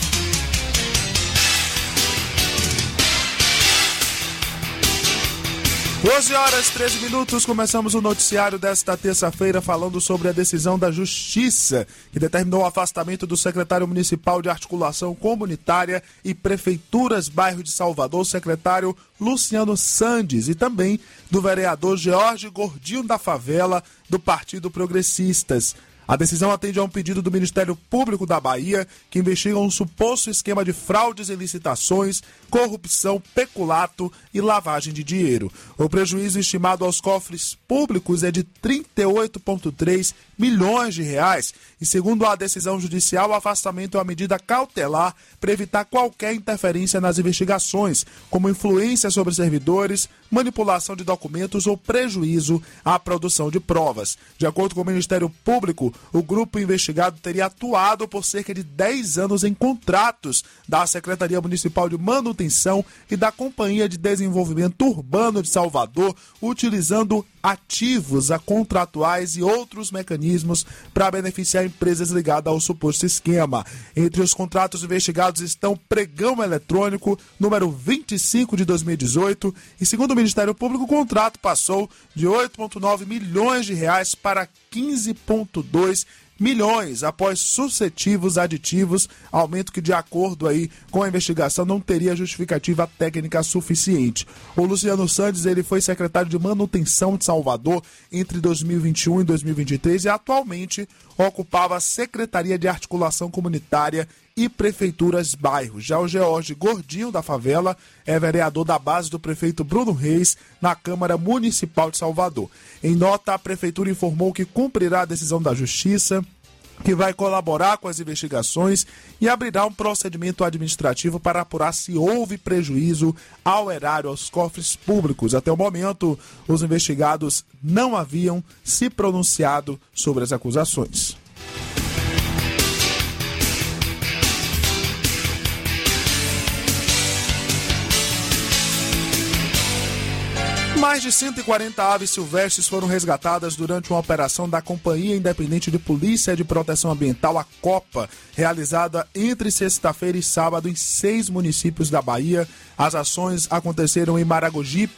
doze horas e treze minutos, começamos o noticiário desta terça-feira falando sobre a decisão da Justiça que determinou o afastamento do secretário municipal de Articulação Comunitária e Prefeituras Bairro de Salvador, secretário Luciano Sandes, e também do vereador George Gordinho da Favela, do Partido Progressistas. A decisão atende a um pedido do Ministério Público da Bahia, que investiga um suposto esquema de fraudes em licitações, corrupção, peculato e lavagem de dinheiro. O prejuízo estimado aos cofres públicos é de trinta e oito vírgula três milhões de reais e, segundo a decisão judicial, o afastamento é uma medida cautelar para evitar qualquer interferência nas investigações, como influência sobre servidores, manipulação de documentos ou prejuízo à produção de provas. De acordo com o Ministério Público, o grupo investigado teria atuado por cerca de dez anos em contratos da Secretaria Municipal de Manutenção e da Companhia de Desenvolvimento Urbano de Salvador, utilizando ativos a contratuais e outros mecanismos para beneficiar empresas ligadas ao suposto esquema. Entre os contratos investigados estão Pregão Eletrônico, número vinte e cinco de dois mil e dezoito, e segundo o Ministério Público, o contrato passou de oito vírgula nove milhões de reais para quinze vírgula dois milhões após sucessivos aditivos, aumento que, de acordo aí com a investigação, não teria justificativa técnica suficiente. O Luciano Sandes, ele foi secretário de Manutenção de Salvador entre dois mil e vinte e um e dois mil e vinte e três e atualmente ocupava a Secretaria de Articulação Comunitária e Prefeituras Bairros. Já o George Gordinho da Favela é vereador da base do prefeito Bruno Reis na Câmara Municipal de Salvador. Em nota, a Prefeitura informou que cumprirá a decisão da Justiça, que vai colaborar com as investigações e abrirá um procedimento administrativo para apurar se houve prejuízo ao erário, aos cofres públicos. Até o momento, os investigados não haviam se pronunciado sobre as acusações. Mais de cento e quarenta aves silvestres foram resgatadas durante uma operação da Companhia Independente de Polícia de Proteção Ambiental, a COPA, realizada entre sexta-feira e sábado em seis municípios da Bahia. As ações aconteceram em Maragogipe,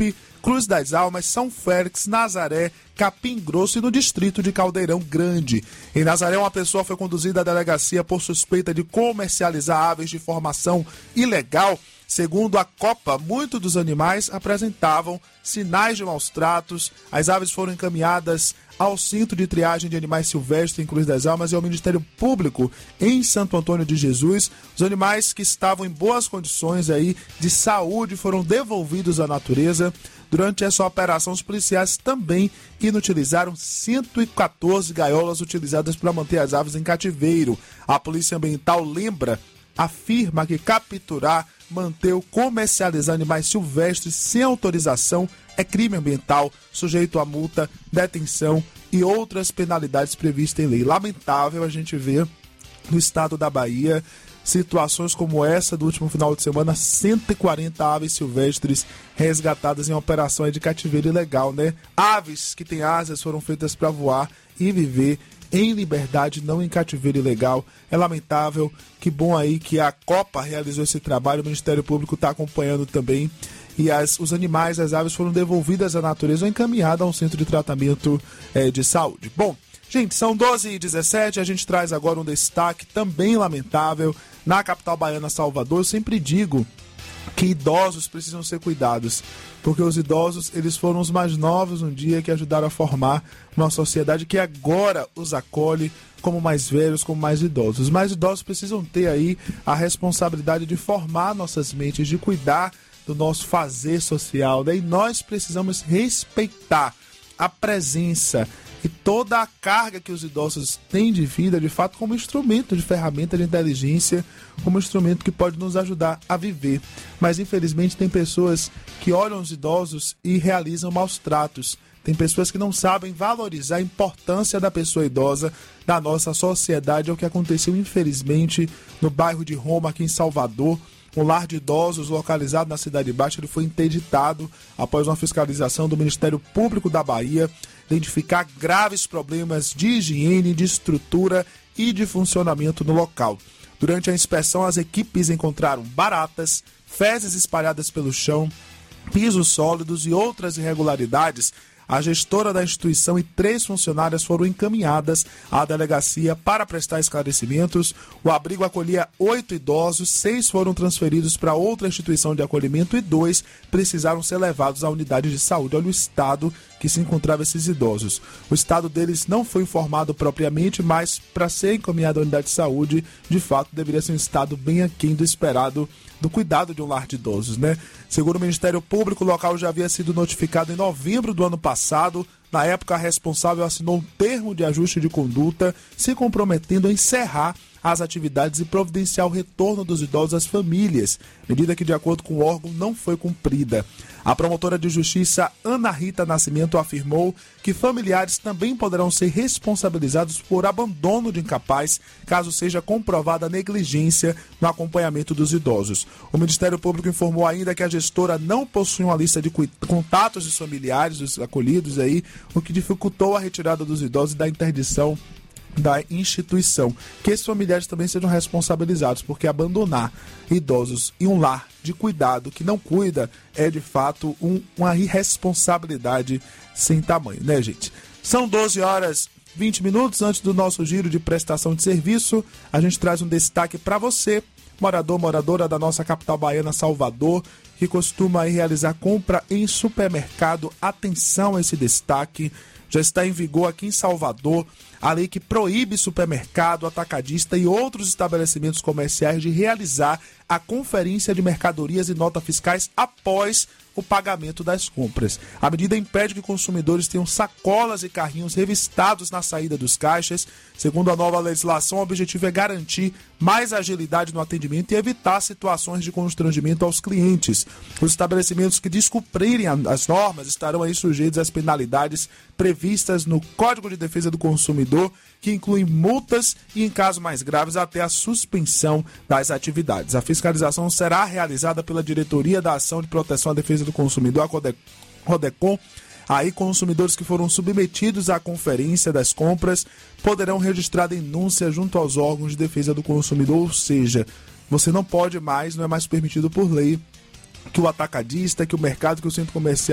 Cruz das Almas, São Félix, Nazaré, Capim Grosso e no distrito de Caldeirão Grande. Em Nazaré, uma pessoa foi conduzida à delegacia por suspeita de comercializar aves de formação ilegal. Segundo a Copa, muitos dos animais apresentavam sinais de maus tratos. As aves foram encaminhadas ao Centro de Triagem de Animais Silvestres em Cruz das Almas e ao Ministério Público em Santo Antônio de Jesus. Os animais que estavam em boas condições aí de saúde foram devolvidos à natureza. Durante essa operação, os policiais também inutilizaram cento e quatorze gaiolas utilizadas para manter as aves em cativeiro. A Polícia Ambiental lembra, afirma que capturar, manter ou comercializar animais silvestres sem autorização é crime ambiental, sujeito a multa, detenção e outras penalidades previstas em lei. Lamentável a gente ver no estado da Bahia situações como essa do último final de semana, cento e quarenta aves silvestres resgatadas em operação de cativeiro ilegal, né? Aves que têm asas foram feitas para voar e viver em liberdade, não em cativeiro ilegal. É lamentável. Que bom aí que a Copa realizou esse trabalho, o Ministério Público está acompanhando também. E as, os animais, as aves foram devolvidas à natureza ou encaminhadas a um centro de tratamento é, de saúde. Bom, gente, são doze e dezessete, a gente traz agora um destaque também lamentável na capital baiana, Salvador. Eu sempre digo que idosos precisam ser cuidados, porque os idosos, eles foram os mais novos um dia que ajudaram a formar uma sociedade que agora os acolhe como mais velhos, como mais idosos. Os mais idosos precisam ter aí a responsabilidade de formar nossas mentes, de cuidar do nosso fazer social, né? E nós precisamos respeitar a presença e toda a carga que os idosos têm de vida, de fato, como instrumento de ferramenta de inteligência, como instrumento que pode nos ajudar a viver. Mas, infelizmente, tem pessoas que olham os idosos e realizam maus tratos. Tem pessoas que não sabem valorizar a importância da pessoa idosa na nossa sociedade. É o que aconteceu, infelizmente, no bairro de Roma, aqui em Salvador. Um lar de idosos localizado na Cidade Baixa, ele foi interditado após uma fiscalização do Ministério Público da Bahia identificar graves problemas de higiene, de estrutura e de funcionamento no local. Durante a inspeção, as equipes encontraram baratas, fezes espalhadas pelo chão, pisos sólidos e outras irregularidades. A gestora da instituição e três funcionárias foram encaminhadas à delegacia para prestar esclarecimentos. O abrigo acolhia oito idosos, seis foram transferidos para outra instituição de acolhimento e dois precisaram ser levados à unidade de saúde. Olha o estado que se encontravam esses idosos. O estado deles não foi informado propriamente, mas para ser encaminhado à unidade de saúde, de fato, deveria ser um estado bem aquém do esperado do cuidado de um lar de idosos, né? Segundo o Ministério Público, o local já havia sido notificado em novembro do ano passado. Na época, a responsável assinou um termo de ajuste de conduta, se comprometendo a encerrar as atividades e providenciar o retorno dos idosos às famílias, medida que, de acordo com o órgão, não foi cumprida. A promotora de justiça Ana Rita Nascimento afirmou que familiares também poderão ser responsabilizados por abandono de incapaz, caso seja comprovada negligência no acompanhamento dos idosos. O Ministério Público informou ainda que a gestora não possui uma lista de contatos dos familiares, dos acolhidos aí, o que dificultou a retirada dos idosos da interdição da instituição. Que esses familiares também sejam responsabilizados, porque abandonar idosos em um lar de cuidado que não cuida é de fato um, uma irresponsabilidade sem tamanho, né, gente? São doze horas e vinte minutos. Antes do nosso giro de prestação de serviço, a gente traz um destaque para você, morador, moradora da nossa capital baiana, Salvador, que costuma aí realizar compra em supermercado. Atenção a esse destaque. Já está em vigor aqui em Salvador a lei que proíbe supermercado, atacadista e outros estabelecimentos comerciais de realizar a conferência de mercadorias e notas fiscais após o pagamento das compras. A medida impede que consumidores tenham sacolas e carrinhos revistados na saída dos caixas. Segundo a nova legislação, o objetivo é garantir mais agilidade no atendimento e evitar situações de constrangimento aos clientes. Os estabelecimentos que descumprirem as normas estarão aí sujeitos às penalidades previstas no Código de Defesa do Consumidor, que incluem multas e, em casos mais graves, até a suspensão das atividades. A fiscalização será realizada pela Diretoria da Ação de Proteção à Defesa do Consumidor, a Rodecom. Aí, consumidores que foram submetidos à conferência das compras poderão registrar denúncia junto aos órgãos de defesa do consumidor, ou seja, você não pode mais, não é mais permitido por lei que o atacadista, que o mercado, que o centro comercial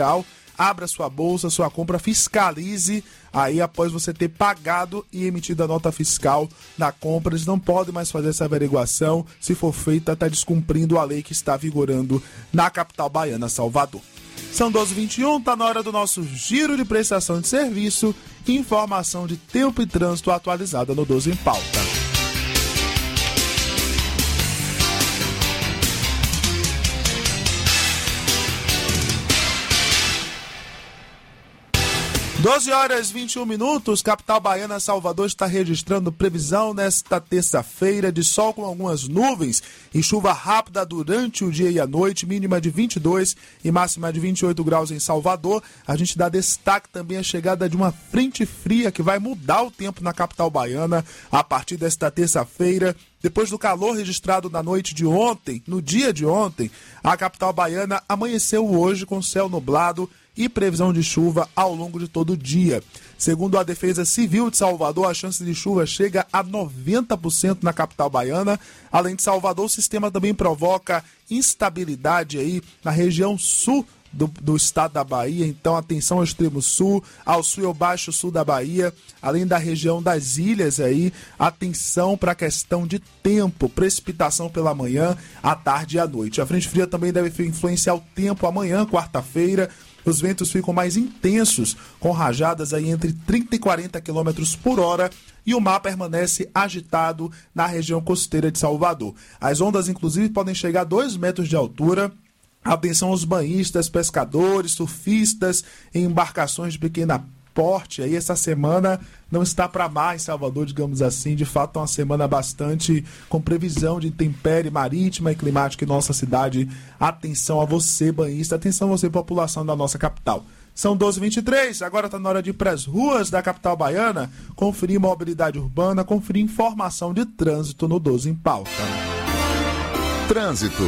abra sua bolsa, sua compra, fiscalize aí após você ter pagado e emitido a nota fiscal na compra. Eles não podem mais fazer essa averiguação. Se for feita, está descumprindo a lei que está vigorando na capital baiana, Salvador. São doze e vinte e um, está na hora do nosso giro de prestação de serviço e informação de tempo e trânsito atualizada no doze em Pauta. doze horas e vinte e um minutos, capital baiana, Salvador está registrando previsão nesta terça-feira de sol com algumas nuvens e chuva rápida durante o dia e a noite, mínima de vinte e dois e máxima de vinte e oito graus em Salvador. A gente dá destaque também à chegada de uma frente fria que vai mudar o tempo na capital baiana a partir desta terça-feira. Depois do calor registrado na noite de ontem, no dia de ontem, a capital baiana amanheceu hoje com céu nublado e previsão de chuva ao longo de todo o dia. Segundo a Defesa Civil de Salvador, a chance de chuva chega a noventa por cento na capital baiana. Além de Salvador, o sistema também provoca instabilidade aí na região sul do, do estado da Bahia. Então, atenção ao extremo sul, ao sul e ao baixo sul da Bahia, além da região das ilhas aí, atenção para a questão de tempo, precipitação pela manhã, à tarde e à noite. A frente fria também deve influenciar o tempo amanhã, quarta-feira. Os ventos ficam mais intensos, com rajadas aí entre trinta e quarenta quilômetros por hora, e o mar permanece agitado na região costeira de Salvador. As ondas, inclusive, podem chegar a dois metros de altura. Atenção aos banhistas, pescadores, surfistas em embarcações de pequena porte. Aí essa semana não está para mar em Salvador, digamos assim. De fato, é uma semana bastante com previsão de intempérie marítima e climática em nossa cidade. Atenção a você, banhista. Atenção a você, população da nossa capital. São doze e vinte e três, agora está na hora de ir para as ruas da capital baiana, conferir mobilidade urbana, conferir informação de trânsito no doze em Pauta. Trânsito.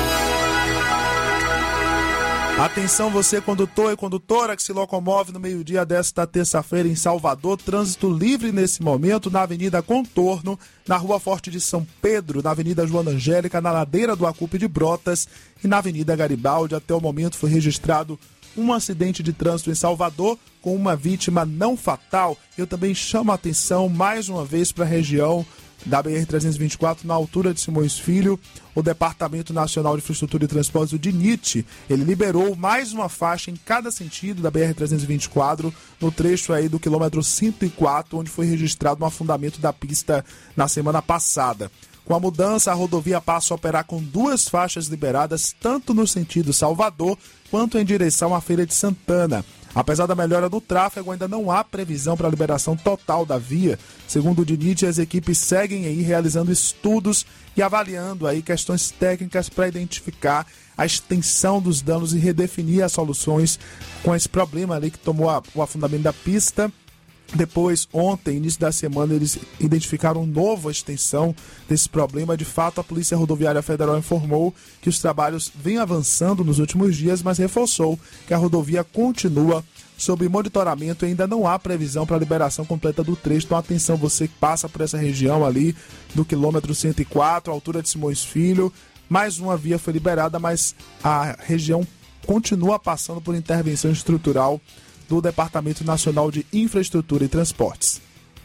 Atenção você, condutor e condutora que se locomove no meio-dia desta terça-feira em Salvador. Trânsito livre nesse momento na Avenida Contorno, na Rua Forte de São Pedro, na Avenida Joana Angélica, na ladeira do Acupe de Brotas e na Avenida Garibaldi. Até o momento foi registrado um acidente de trânsito em Salvador com uma vítima não fatal. Eu também chamo a atenção mais uma vez para a região da B R trezentos e vinte e quatro, na altura de Simões Filho. O Departamento Nacional de Infraestrutura e Transportes, o DINIT, ele liberou mais uma faixa em cada sentido da B R trezentos e vinte e quatro, no trecho aí do quilômetro cento e quatro, onde foi registrado um afundamento da pista na semana passada. Com a mudança, a rodovia passa a operar com duas faixas liberadas, tanto no sentido Salvador, quanto em direção à Feira de Santana. Apesar da melhora no tráfego, ainda não há previsão para a liberação total da via. Segundo o DINIT, as equipes seguem aí realizando estudos e avaliando aí questões técnicas para identificar a extensão dos danos e redefinir as soluções com esse problema ali que tomou a, o afundamento da pista. Depois, ontem, início da semana, eles identificaram nova extensão desse problema. De fato, a Polícia Rodoviária Federal informou que os trabalhos vêm avançando nos últimos dias, mas reforçou que a rodovia continua sob monitoramento e ainda não há previsão para a liberação completa do trecho. Então, atenção, você que passa por essa região ali do quilômetro cento e quatro, altura de Simões Filho. Mais uma via foi liberada, mas a região continua passando por intervenção estrutural do Departamento Nacional de Infraestrutura e Transportes.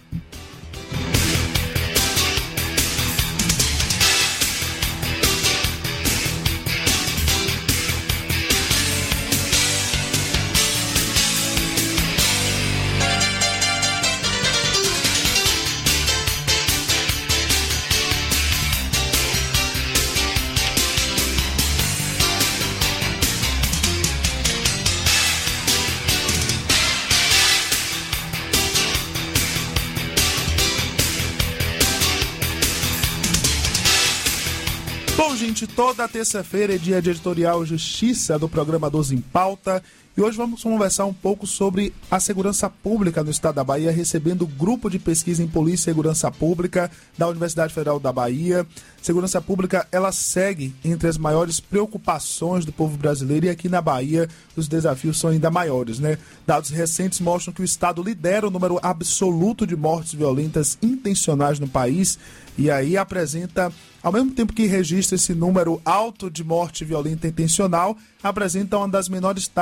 Bom, gente, toda terça-feira é dia de editorial Justiça do programa doze em Pauta. E hoje vamos conversar um pouco sobre a segurança pública no estado da Bahia, recebendo o grupo de pesquisa em Polícia e Segurança Pública da Universidade Federal da Bahia. Segurança pública, ela segue entre as maiores preocupações do povo brasileiro, e aqui na Bahia os desafios são ainda maiores, né? Dados recentes mostram que o estado lidera o número absoluto de mortes violentas intencionais no país, e aí apresenta, ao mesmo tempo que registra esse número alto de morte violenta intencional, apresenta uma das menores taxas de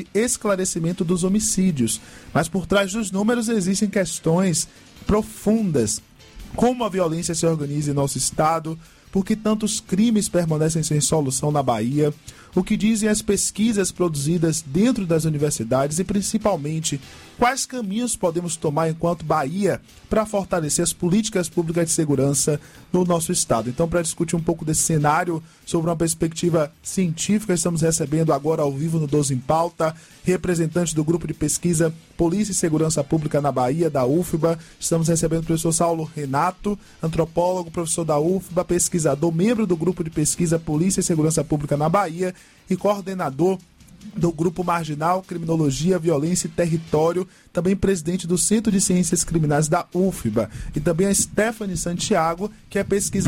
de esclarecimento dos homicídios. Mas por trás dos números existem questões profundas. Como a violência se organiza em nosso estado, por que tantos crimes permanecem sem solução na Bahia, o que dizem as pesquisas produzidas dentro das universidades e, principalmente, quais caminhos podemos tomar enquanto Bahia para fortalecer as políticas públicas de segurança no nosso estado. Então, para discutir um pouco desse cenário, sobre uma perspectiva científica, estamos recebendo agora ao vivo no doze em Pauta, representantes do Grupo de Pesquisa Polícia e Segurança Pública na Bahia, da U F B A. Estamos recebendo o professor Saulo Renato, antropólogo, professor da U F B A, pesquisador, membro do Grupo de Pesquisa Polícia e Segurança Pública na Bahia e coordenador do Grupo Marginal, Criminologia, Violência e Território, também presidente do Centro de Ciências Criminais da U F B A. E também a Stephanie Santiago, que é pesquisadora